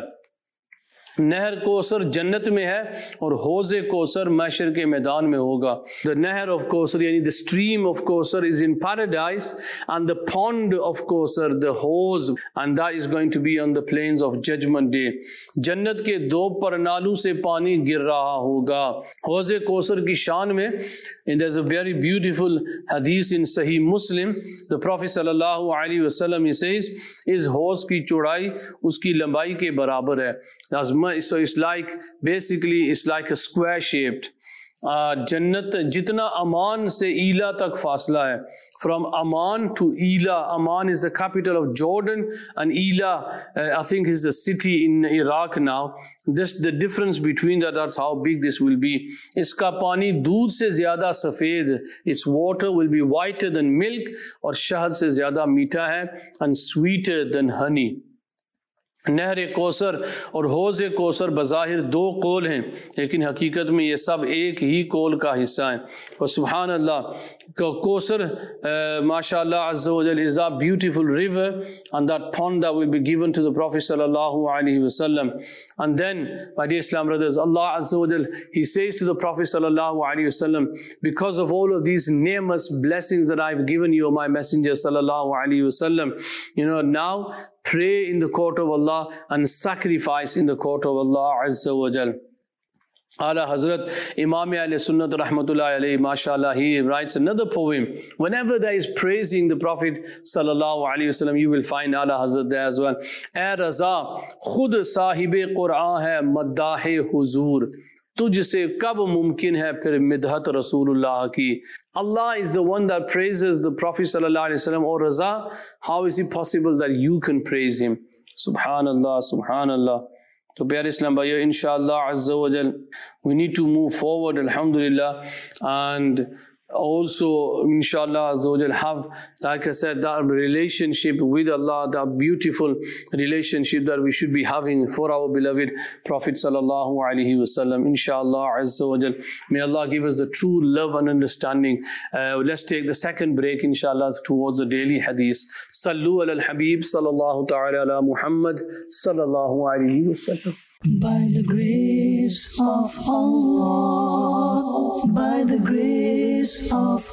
नहर कोसर जन्नत में है और हौज़े कोसर महशर के मैदान में होगा. The नहर of कोसर यानी the stream of Kausar is in paradise, and the pond of Kausar, the hose, and that is going to be on the plains of judgment day. जन्नत के दो परनालों से पानी गिर रहा होगा. हौज़े कोसर की शान में, and there's a very beautiful hadith in Sahih Muslim. The Prophet sallallahu alaihi wasallam, he says, इस हौज़ की चौड़ाई उसकी लंबाई के बराबर है. That's So it's like, basically, it's like a square shaped. जन्नत जितना अमान से ईला तक फासला है. From Amman to Ela. Amman is the capital of Jordan, and Ela, uh, I think, is the city in Iraq now. This the difference between that. That's how big this will be. Iska pani doodh se zyada safed. Its water will be whiter than milk, और शहद से ज़्यादा मीठा है, and sweeter than honey. नहर कौसर और हौज़ कौसर बज़ाहिर दो कौल हैं, लेकिन हकीकत में ये सब एक ही कौल का हिस्सा हैं. और सुभान अल्लाह, कौसर माशाअल्लाह अज़्ज़ा व जल is that beautiful river and that pond that will be given to the Prophet sallallahu alaihi wasallam. And then, my dear Islam brothers, Allah Azza wa Jal, He says to the Prophet sallallahu alaihi wasallam, because of all of these ni'mas, blessings that I've given you, O my Messenger sallallahu alaihi wasallam, you know, now pray in the court of Allah and sacrifice in the court of Allah Azza wa Jal. Ala Hazrat Imam Ahl Sunnat Rahmatullahi Alayhi, mashallah, he writes another poem. Whenever there is praising the Prophet Sallallahu Alaihi Wasallam, you will find Ala Hazrat there as well. "Ay Raza, khud sahib-e Qur'an hai maddah-e huzur. Tujhse kab mumkin hai phir midhat Rasulullah ki." Allah is the one that praises the Prophet Sallallahu Alaihi Wasallam. Oh Raza, how is it possible that you can praise him? Subhanallah, Subhanallah. So, Pyare Islam Bhaiyo, inshallah Azza wa Jal, we need to move forward, alhamdulillah, and also, inshallah Azza wa Jal, have, like I said, that relationship with Allah, that beautiful relationship that we should be having for our beloved Prophet Sallallahu Alaihi Wasallam, inshallah Azza wa Jal. May Allah give us the true love and understanding. Uh, let's take the second break, inshallah, towards the daily hadith. Sallu ala al-Habib Sallallahu Ta'ala ala Muhammad Sallallahu Alaihi Wasallam. By the grace of Allah, by the grace of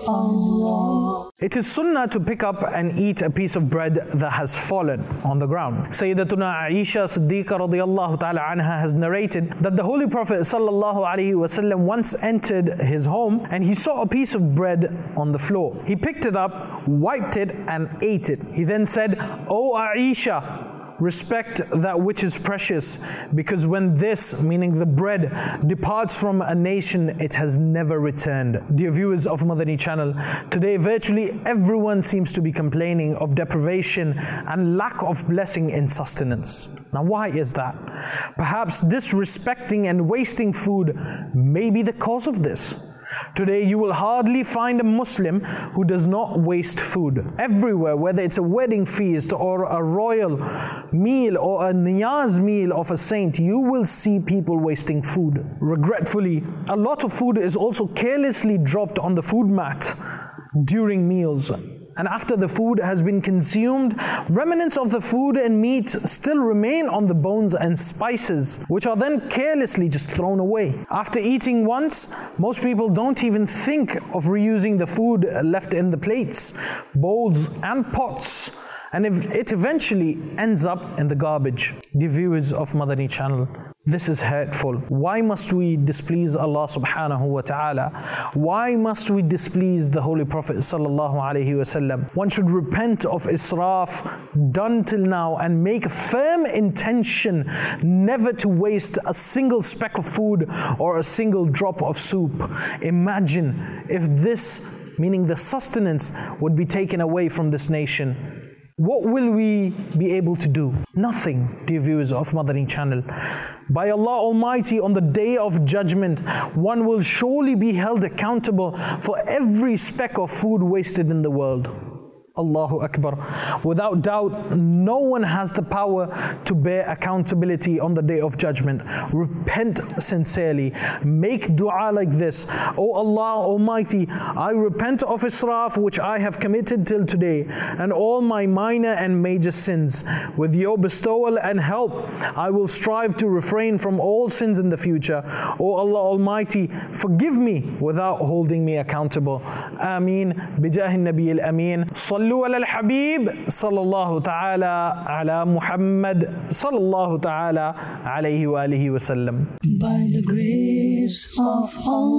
Allah. It is sunnah to pick up and eat a piece of bread that has fallen on the ground. Sayyidatuna Aisha Siddiqa radiyallahu ta'ala anha has narrated that the Holy Prophet sallallahu alaihi wasallam once entered his home and he saw a piece of bread on the floor. He picked it up, wiped it and ate it. He then said, "O Aisha, respect that which is precious, because when this," meaning the bread, "departs from a nation, it has never returned." Dear viewers of Madani channel, today virtually everyone seems to be complaining of deprivation and lack of blessing in sustenance. Now why is that? Perhaps disrespecting and wasting food may be the cause of this. Today you will hardly find a Muslim who does not waste food. Everywhere, whether it's a wedding feast or a royal meal or a niyaz meal of a saint, you will see people wasting food. Regretfully, a lot of food is also carelessly dropped on the food mat during meals. And after the food has been consumed, remnants of the food and meat still remain on the bones and spices, which are then carelessly just thrown away. After eating once, most people don't even think of reusing the food left in the plates, bowls and pots, and it eventually ends up in the garbage. The viewers of Madani channel, this is hurtful. Why must we displease Allah subhanahu wa ta'ala? Why must we displease the Holy Prophet sallallahu alaihi wasallam? One should repent of israf done till now and make a firm intention never to waste a single speck of food or a single drop of soup. Imagine if this, meaning the sustenance, would be taken away from this nation. What will we be able to do? Nothing, dear viewers of Madani channel. By Allah Almighty, on the day of judgment, one will surely be held accountable for every speck of food wasted in the world. Allahu Akbar. Without doubt, no one has the power to bear accountability on the day of judgment. Repent sincerely. Make dua like this: "O Allah Almighty, I repent of israf which I have committed till today, and all my minor and major sins. With your bestowal and help, I will strive to refrain from all sins in the future. O Allah Almighty, forgive me without holding me accountable. Ameen. Bijahi Nabi al-Ameen. صلوا على الحبيب صلى الله تعالى على محمد صلى الله تعالى عليه وآله وسلم. By the grace of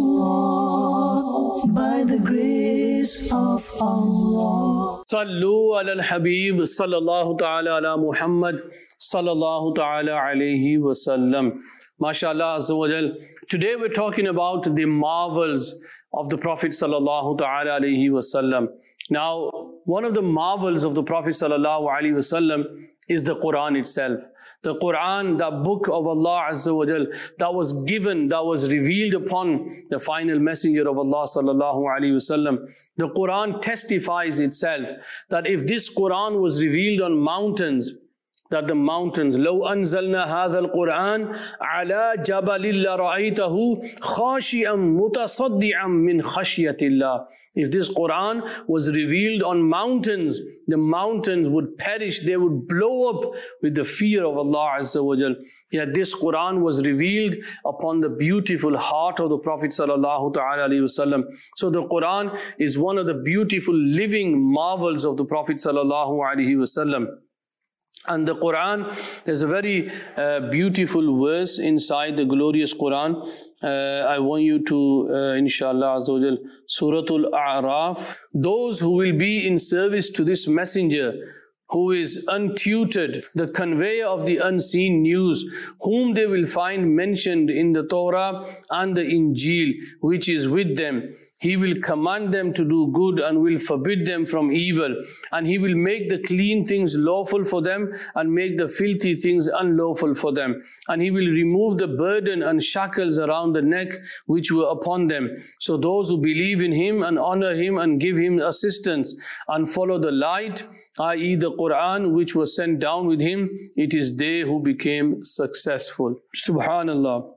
Allah, by the grace of Allah. Sallu ala al-Habib sallallahu ta'ala ala Muhammad sallallahu ta'ala alayhi wa sallam. MashaAllah Azza wa Jal. Today we're talking about the marvels of the Prophet Sallallahu Ta'ala Alaihi Wasallam. Now, one of the marvels of the Prophet Sallallahu Alaihi Wasallam is the Quran itself. The Quran, the book of Allah Azza wa Jal, that was given, that was revealed upon the final messenger of Allah Sallallahu Alaihi Wasallam. The Quran testifies itself that if this Quran was revealed on mountains, that the mountains, لو أنزلنا هذا القرآن على جبل لرأيته خاشعا متصدعا من خشية الله. If this Quran was revealed on mountains, the mountains would perish, they would blow up with the fear of Allah Azza wa Jal. Yet this Quran was revealed upon the beautiful heart of the Prophet Sallallahu Ta'ala Alaihi Wasallam. So the Quran is one of the beautiful living marvels of the Prophet Sallallahu Alaihi Wasallam. And the Quran, there's a very uh, beautiful verse inside the glorious Quran. Uh, I want you to, uh, inshallah, Azza wa Jal, Suratul A'raf. Those who will be in service to this messenger, who is untutored, the conveyor of the unseen news, whom they will find mentioned in the Torah and the Injil, which is with them. He will command them to do good and will forbid them from evil. And He will make the clean things lawful for them and make the filthy things unlawful for them. And He will remove the burden and shackles around the neck which were upon them. So those who believe in Him and honor Him and give Him assistance and follow the light, that is the Quran which was sent down with Him, it is they who became successful. Subhanallah.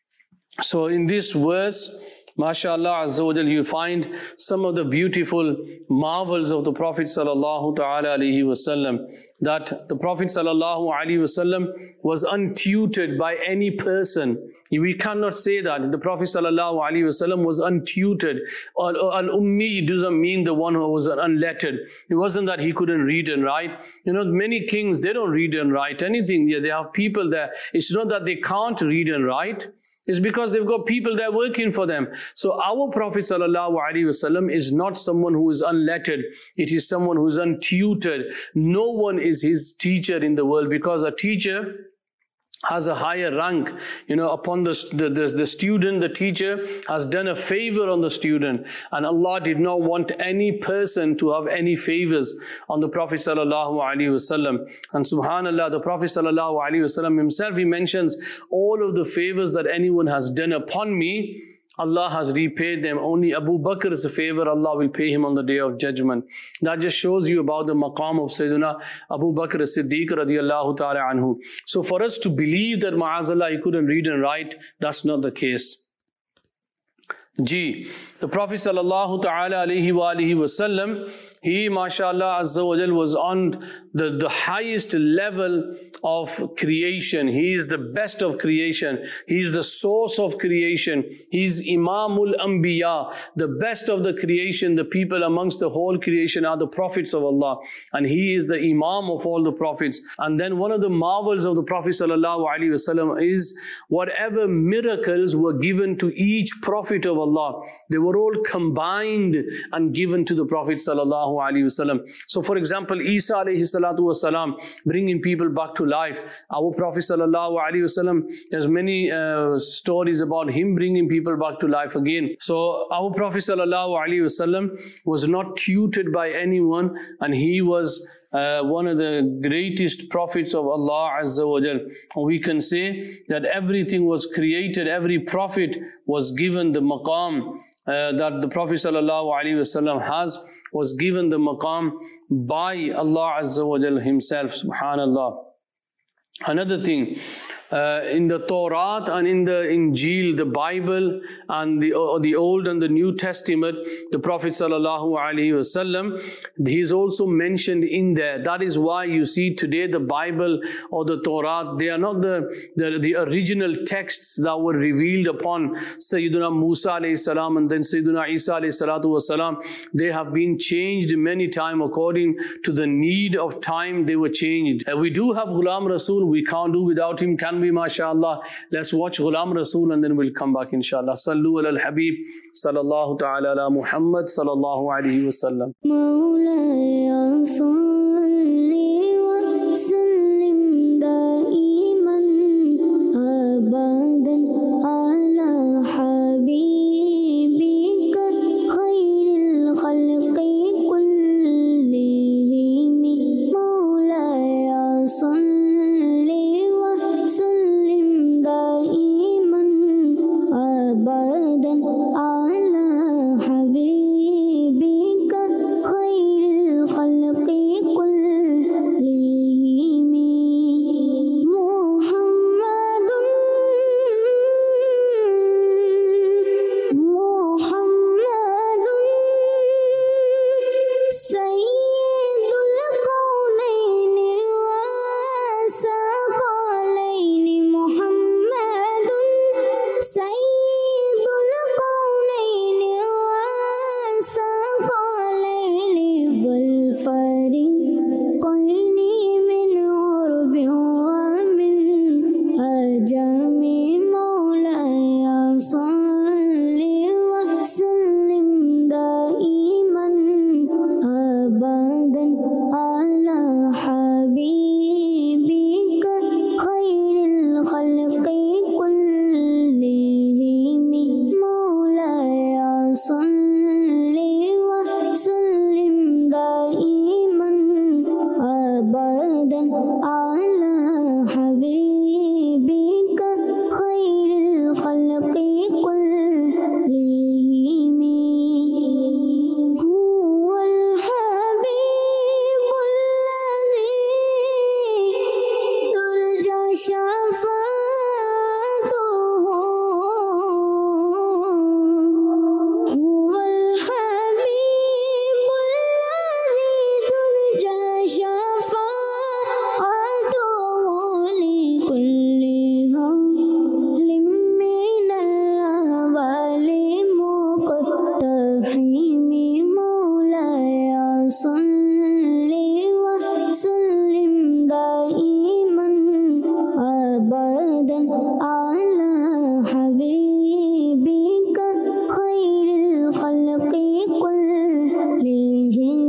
So in this verse, MashaAllah Azza wa Jal, you find some of the beautiful marvels of the Prophet Sallallahu Ta'ala Alaihi Wasallam. That the Prophet Sallallahu Alaihi Wasallam was untutored by any person. We cannot say that the Prophet Sallallahu Alaihi Wasallam was untutored. Al-Ummi doesn't mean the one who was unlettered. It wasn't that he couldn't read and write. You know, many kings, they don't read and write anything. Yeah, they have people there. It's not that they can't read and write. It's because they've got people there working for them. So our Prophet Sallallahu Alaihi Wasallam is not someone who is unlettered. It is someone who is untutored. No one is his teacher in the world, because a teacher has a higher rank, you know, upon the, the, the, the student. The teacher has done a favor on the student, and Allah did not want any person to have any favors on the Prophet Sallallahu Alaihi Wasallam. And subhanallah, the Prophet Sallallahu Alaihi Wasallam himself, he mentions all of the favors that anyone has done upon me, Allah has repaid them. Only Abu Bakr's favor, Allah will pay him on the day of judgment. That just shows you about the maqam of Sayyidina Abu Bakr as-Siddiq radiyallahu ta'ala anhu. So for us to believe that ma'azallah he couldn't read and write, that's not the case. G. The Prophet Sallallahu Ta'ala Alaihi wa alihi Wasallam, he, mashallah, Azza wa Jal, was on the, the highest level of creation. He is the best of creation. He is the source of creation. He is Imamul Anbiya, the best of the creation. The people amongst the whole creation are the prophets of Allah. And he is the Imam of all the prophets. And then one of the marvels of the Prophet Sallallahu Alaihi Wasallam is whatever miracles were given to each prophet of Allah, they were all combined and given to the Prophet Sallallahu Alaihi Wasallam. So for example, Isa alayhi salatu wasalam, bringing people back to life. Our Prophet Sallallahu Alaihi Wasallam, there's many uh, stories about him bringing people back to life again. So our Prophet Sallallahu Alaihi Wasallam was not tutored by anyone, and he was Uh, one of the greatest prophets of Allah Azza wa Jal. We can say that everything was created, every prophet was given the maqam uh, that the Prophet Sallallahu Alaihi Wasallam has, was given the maqam by Allah Azza wa Jal himself, subhanallah. Another thing, uh, in the Torah and in the Injil, the Bible and the, uh, the Old and the New Testament, the Prophet Sallallahu Alaihi Wasallam, he is also mentioned in there. That is why you see today the Bible or the Torah, they are not the, the, the original texts that were revealed upon Sayyidina Musa alayhi salam and then Sayyidina Isa alayhi salatu wasalam. They have been changed many times according to the need of time. They were changed. Uh, we do have Ghulam Rasul. We can't do without him, can we, mashallah? Let's watch Ghulam Rasul and then we'll come back, inshallah. Sallu ala al-Habib, sallallahu ta'ala ala Muhammad, sallallahu alayhi wa sallam. Mawlaya salli wa sallim daiman abad. على حبيبك خير الخلق كلهم.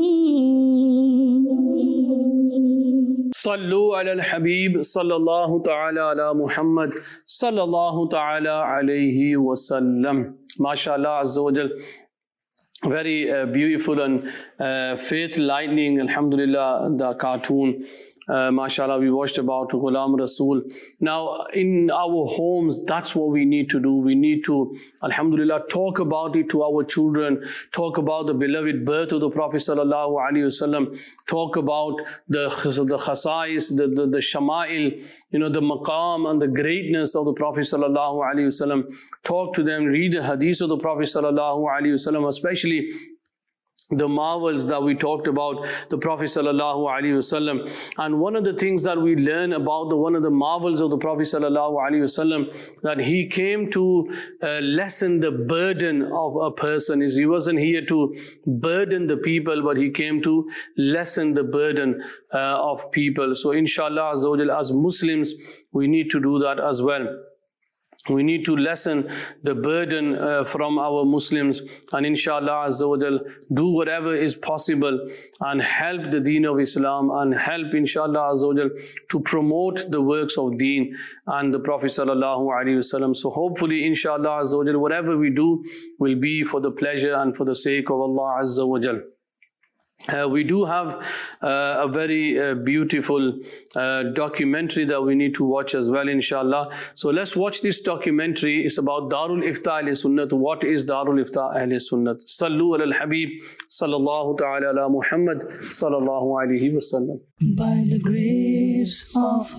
صلوا على الحبيب صلى الله تعالى على محمد صلى الله تعالى عليه وسلم. MashaAllah Azza wa Jal. Very uh, beautiful and uh, faith lightening, alhamdulillah, the cartoon. Uh, mashallah, we watched about Ghulam Rasul. Now, in our homes, that's what we need to do. We need to, alhamdulillah, talk about it to our children, talk about the beloved birth of the Prophet sallallahu alaihi wasallam, talk about the the khasais, the, the, the shama'il, you know, the maqam and the greatness of the Prophet sallallahu alaihi wasallam. Talk to them, read the hadith of the Prophet sallallahu alaihi wasallam, especially the marvels that we talked about the Prophet sallallahu alaihi wasallam. And one of the things that we learn about the one of the marvels of the Prophet sallallahu alaihi wasallam, that he came to uh, lessen the burden of a person. Is he wasn't here to burden the people, but he came to lessen the burden uh, of people. So inshallah azza wa jal, as Muslims, we need to do that as well. We need to lessen the burden uh, from our Muslims, and inshallah azza wa jal, do whatever is possible and help the deen of Islam, and help inshallah azza wa jal to promote the works of deen and the Prophet sallallahu alaihi wasallam. So hopefully inshallah azza wa jal, whatever we do will be for the pleasure and for the sake of Allah azza wa jal. Uh, we do have uh, a very uh, beautiful uh, documentary that we need to watch as well, inshallah. So let's watch this documentary. It's about Darul Ifta Ahl Sunnat. What is Darul Ifta Ahl Sunnat? Sallu ala al-Habib sallallahu ta'ala ala Muhammad sallallahu alayhi wa sallam. By the grace of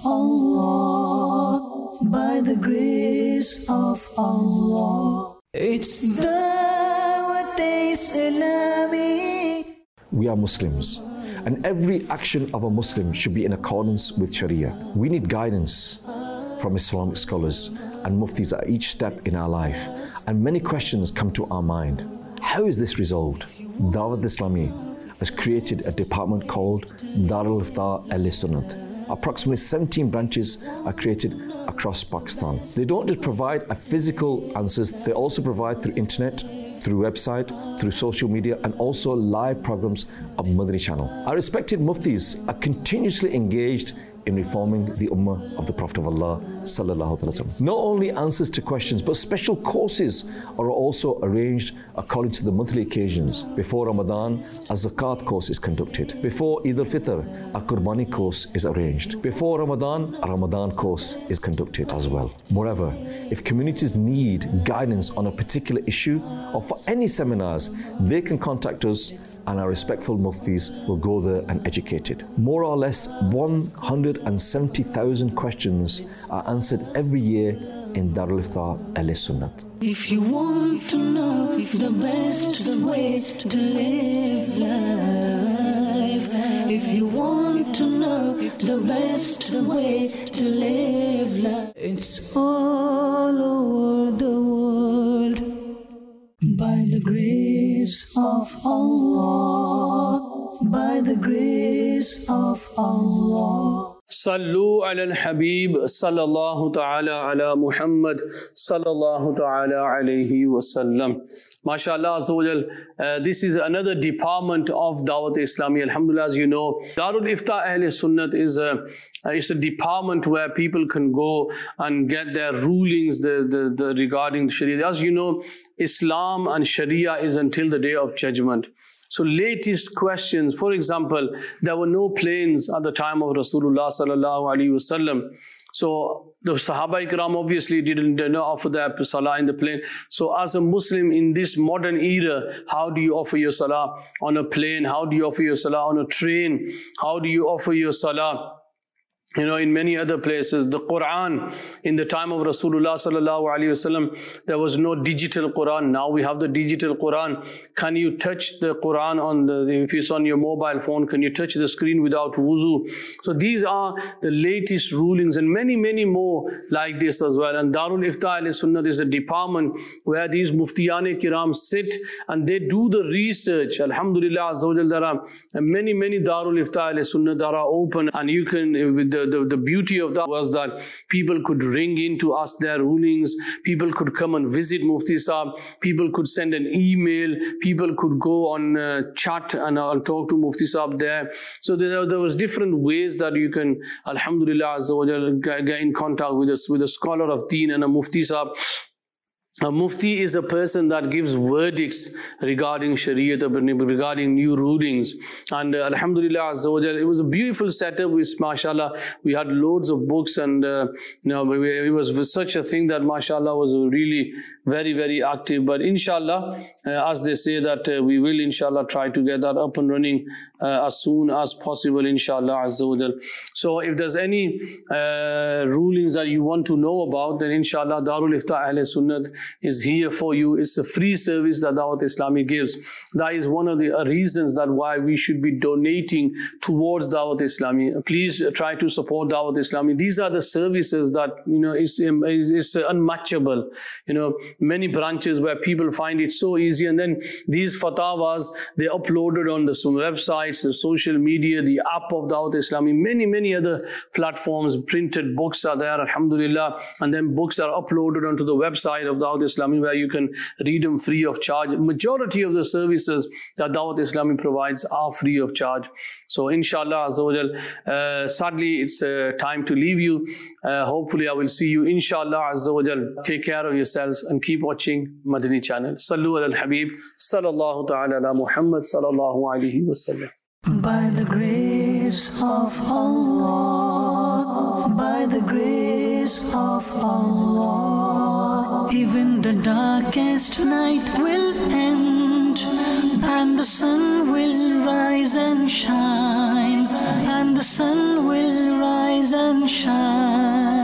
Allah, by the grace of Allah, it's Dawat Islami. We are Muslims, and every action of a Muslim should be in accordance with Sharia. We need guidance from Islamic scholars and muftis at each step in our life, and many questions come to our mind. How is this resolved? Dawat Islami has created a department called Darul Ifta Ahl Sunnat. Approximately seventeen branches are created across Pakistan. They don't just provide a physical answers, they also provide through internet, through website, through social media, and also live programs of Madani channel. Our respected muftis are continuously engaged in reforming the ummah of the Prophet of Allah sallallahu alaihi wasallam. Not only answers to questions, but special courses are also arranged according to the monthly occasions. Before Ramadan, a zakat course is conducted. Before Eid al-Fitr, a Qurbani course is arranged. Before Ramadan, a Ramadan course is conducted as well. Moreover, if communities need guidance on a particular issue or for any seminars, they can contact us, and our respectful muftis will go there and educate it. More or less one hundred seventy thousand questions are answered every year in Darul Ifta Ahl Sunnat. If you want to know if the best way to live life, if you want to know if the best way to live life, it's all over the world. By the grace of Allah, by the grace of Allah. Sallu ala al-Habib sallallahu ta'ala ala Muhammad sallallahu ta'ala alayhi wa sallam. MashaAllah Azza wa Jal, uh, this is another department of Dawat Islami. Alhamdulillah, as you know, Darul Ifta Ahl Sunnat is a, uh, it's a department where people can go and get their rulings the, the, the regarding Sharia. As you know, Islam and Sharia is until the day of judgment. So latest questions, for example, there were no planes at the time of Rasulullah sallallahu alaihi wasallam. So the Sahaba Ikram obviously didn't, didn't offer their salah in the plane. So as a Muslim in this modern era, how do you offer your salah on a plane? How do you offer your salah on a train? How do you offer your salah, you know, in many other places? The Quran, in the time of Rasulullah sallallahu alaihi wasallam, there was no digital Quran. Now we have the digital Quran. Can you touch the Quran on the, if it's on your mobile phone, can you touch the screen without wuzu? So these are the latest rulings, and many, many more like this as well. And Darul Ifta Ahl Sunnat is a department where these Muftiyane Kiram sit and they do the research. Alhamdulillah, Azza wa Jal, there are many, many Darul Ifta Ahl Sunnat that are open, and you can, with the the, the beauty of that was that people could ring in to ask their rulings, people could come and visit Mufti Sahab, people could send an email, people could go on uh, chat and uh, talk to Mufti Sahab there. So there, there was different ways that you can, alhamdulillah, Azza wa Jal, get in contact with us, with a scholar of deen and a Mufti Sahab. A mufti is a person that gives verdicts regarding Shariat, regarding new rulings. And uh, alhamdulillah, Azza wa Jal, it was a beautiful setup with, mashallah, we had loads of books, and uh, you know, it was such a thing that, mashallah, was really very, very active. But inshallah, uh, as they say that uh, we will, inshallah, try to get that up and running uh, as soon as possible, inshallah, Azza wa Jal. So if there's any uh, rulings that you want to know about, then inshallah, Darul Iftah Ahl Sunnat is here for you. It's a free service that Dawat Islami gives. That is one of the reasons that why we should be donating towards Dawat Islami. Please try to support Dawat Islami. These are the services that, you know, is, is, is unmatchable. You know, many branches where people find it so easy, and then these fatawas, they uploaded on the websites, the social media, the app of Dawat Islami, many, many other platforms, printed books are there, alhamdulillah, and then books are uploaded onto the website of Dawat Islami where you can read them free of charge. Majority of the services that Dawat Islami provides are free of charge. So inshallah, Azza wa Jal, uh, sadly it's uh, time to leave you. Uh, hopefully I will see you, inshallah, Azza wa Jal. Take care of yourselves and keep watching Madani channel. Sallu ala al-Habib, sallallahu ta'ala ala Muhammad, sallallahu alayhi wa sallam. By the grace of Allah, by the grace of Allah, even the darkest night will end, and the sun will rise and shine, and the sun will rise and shine.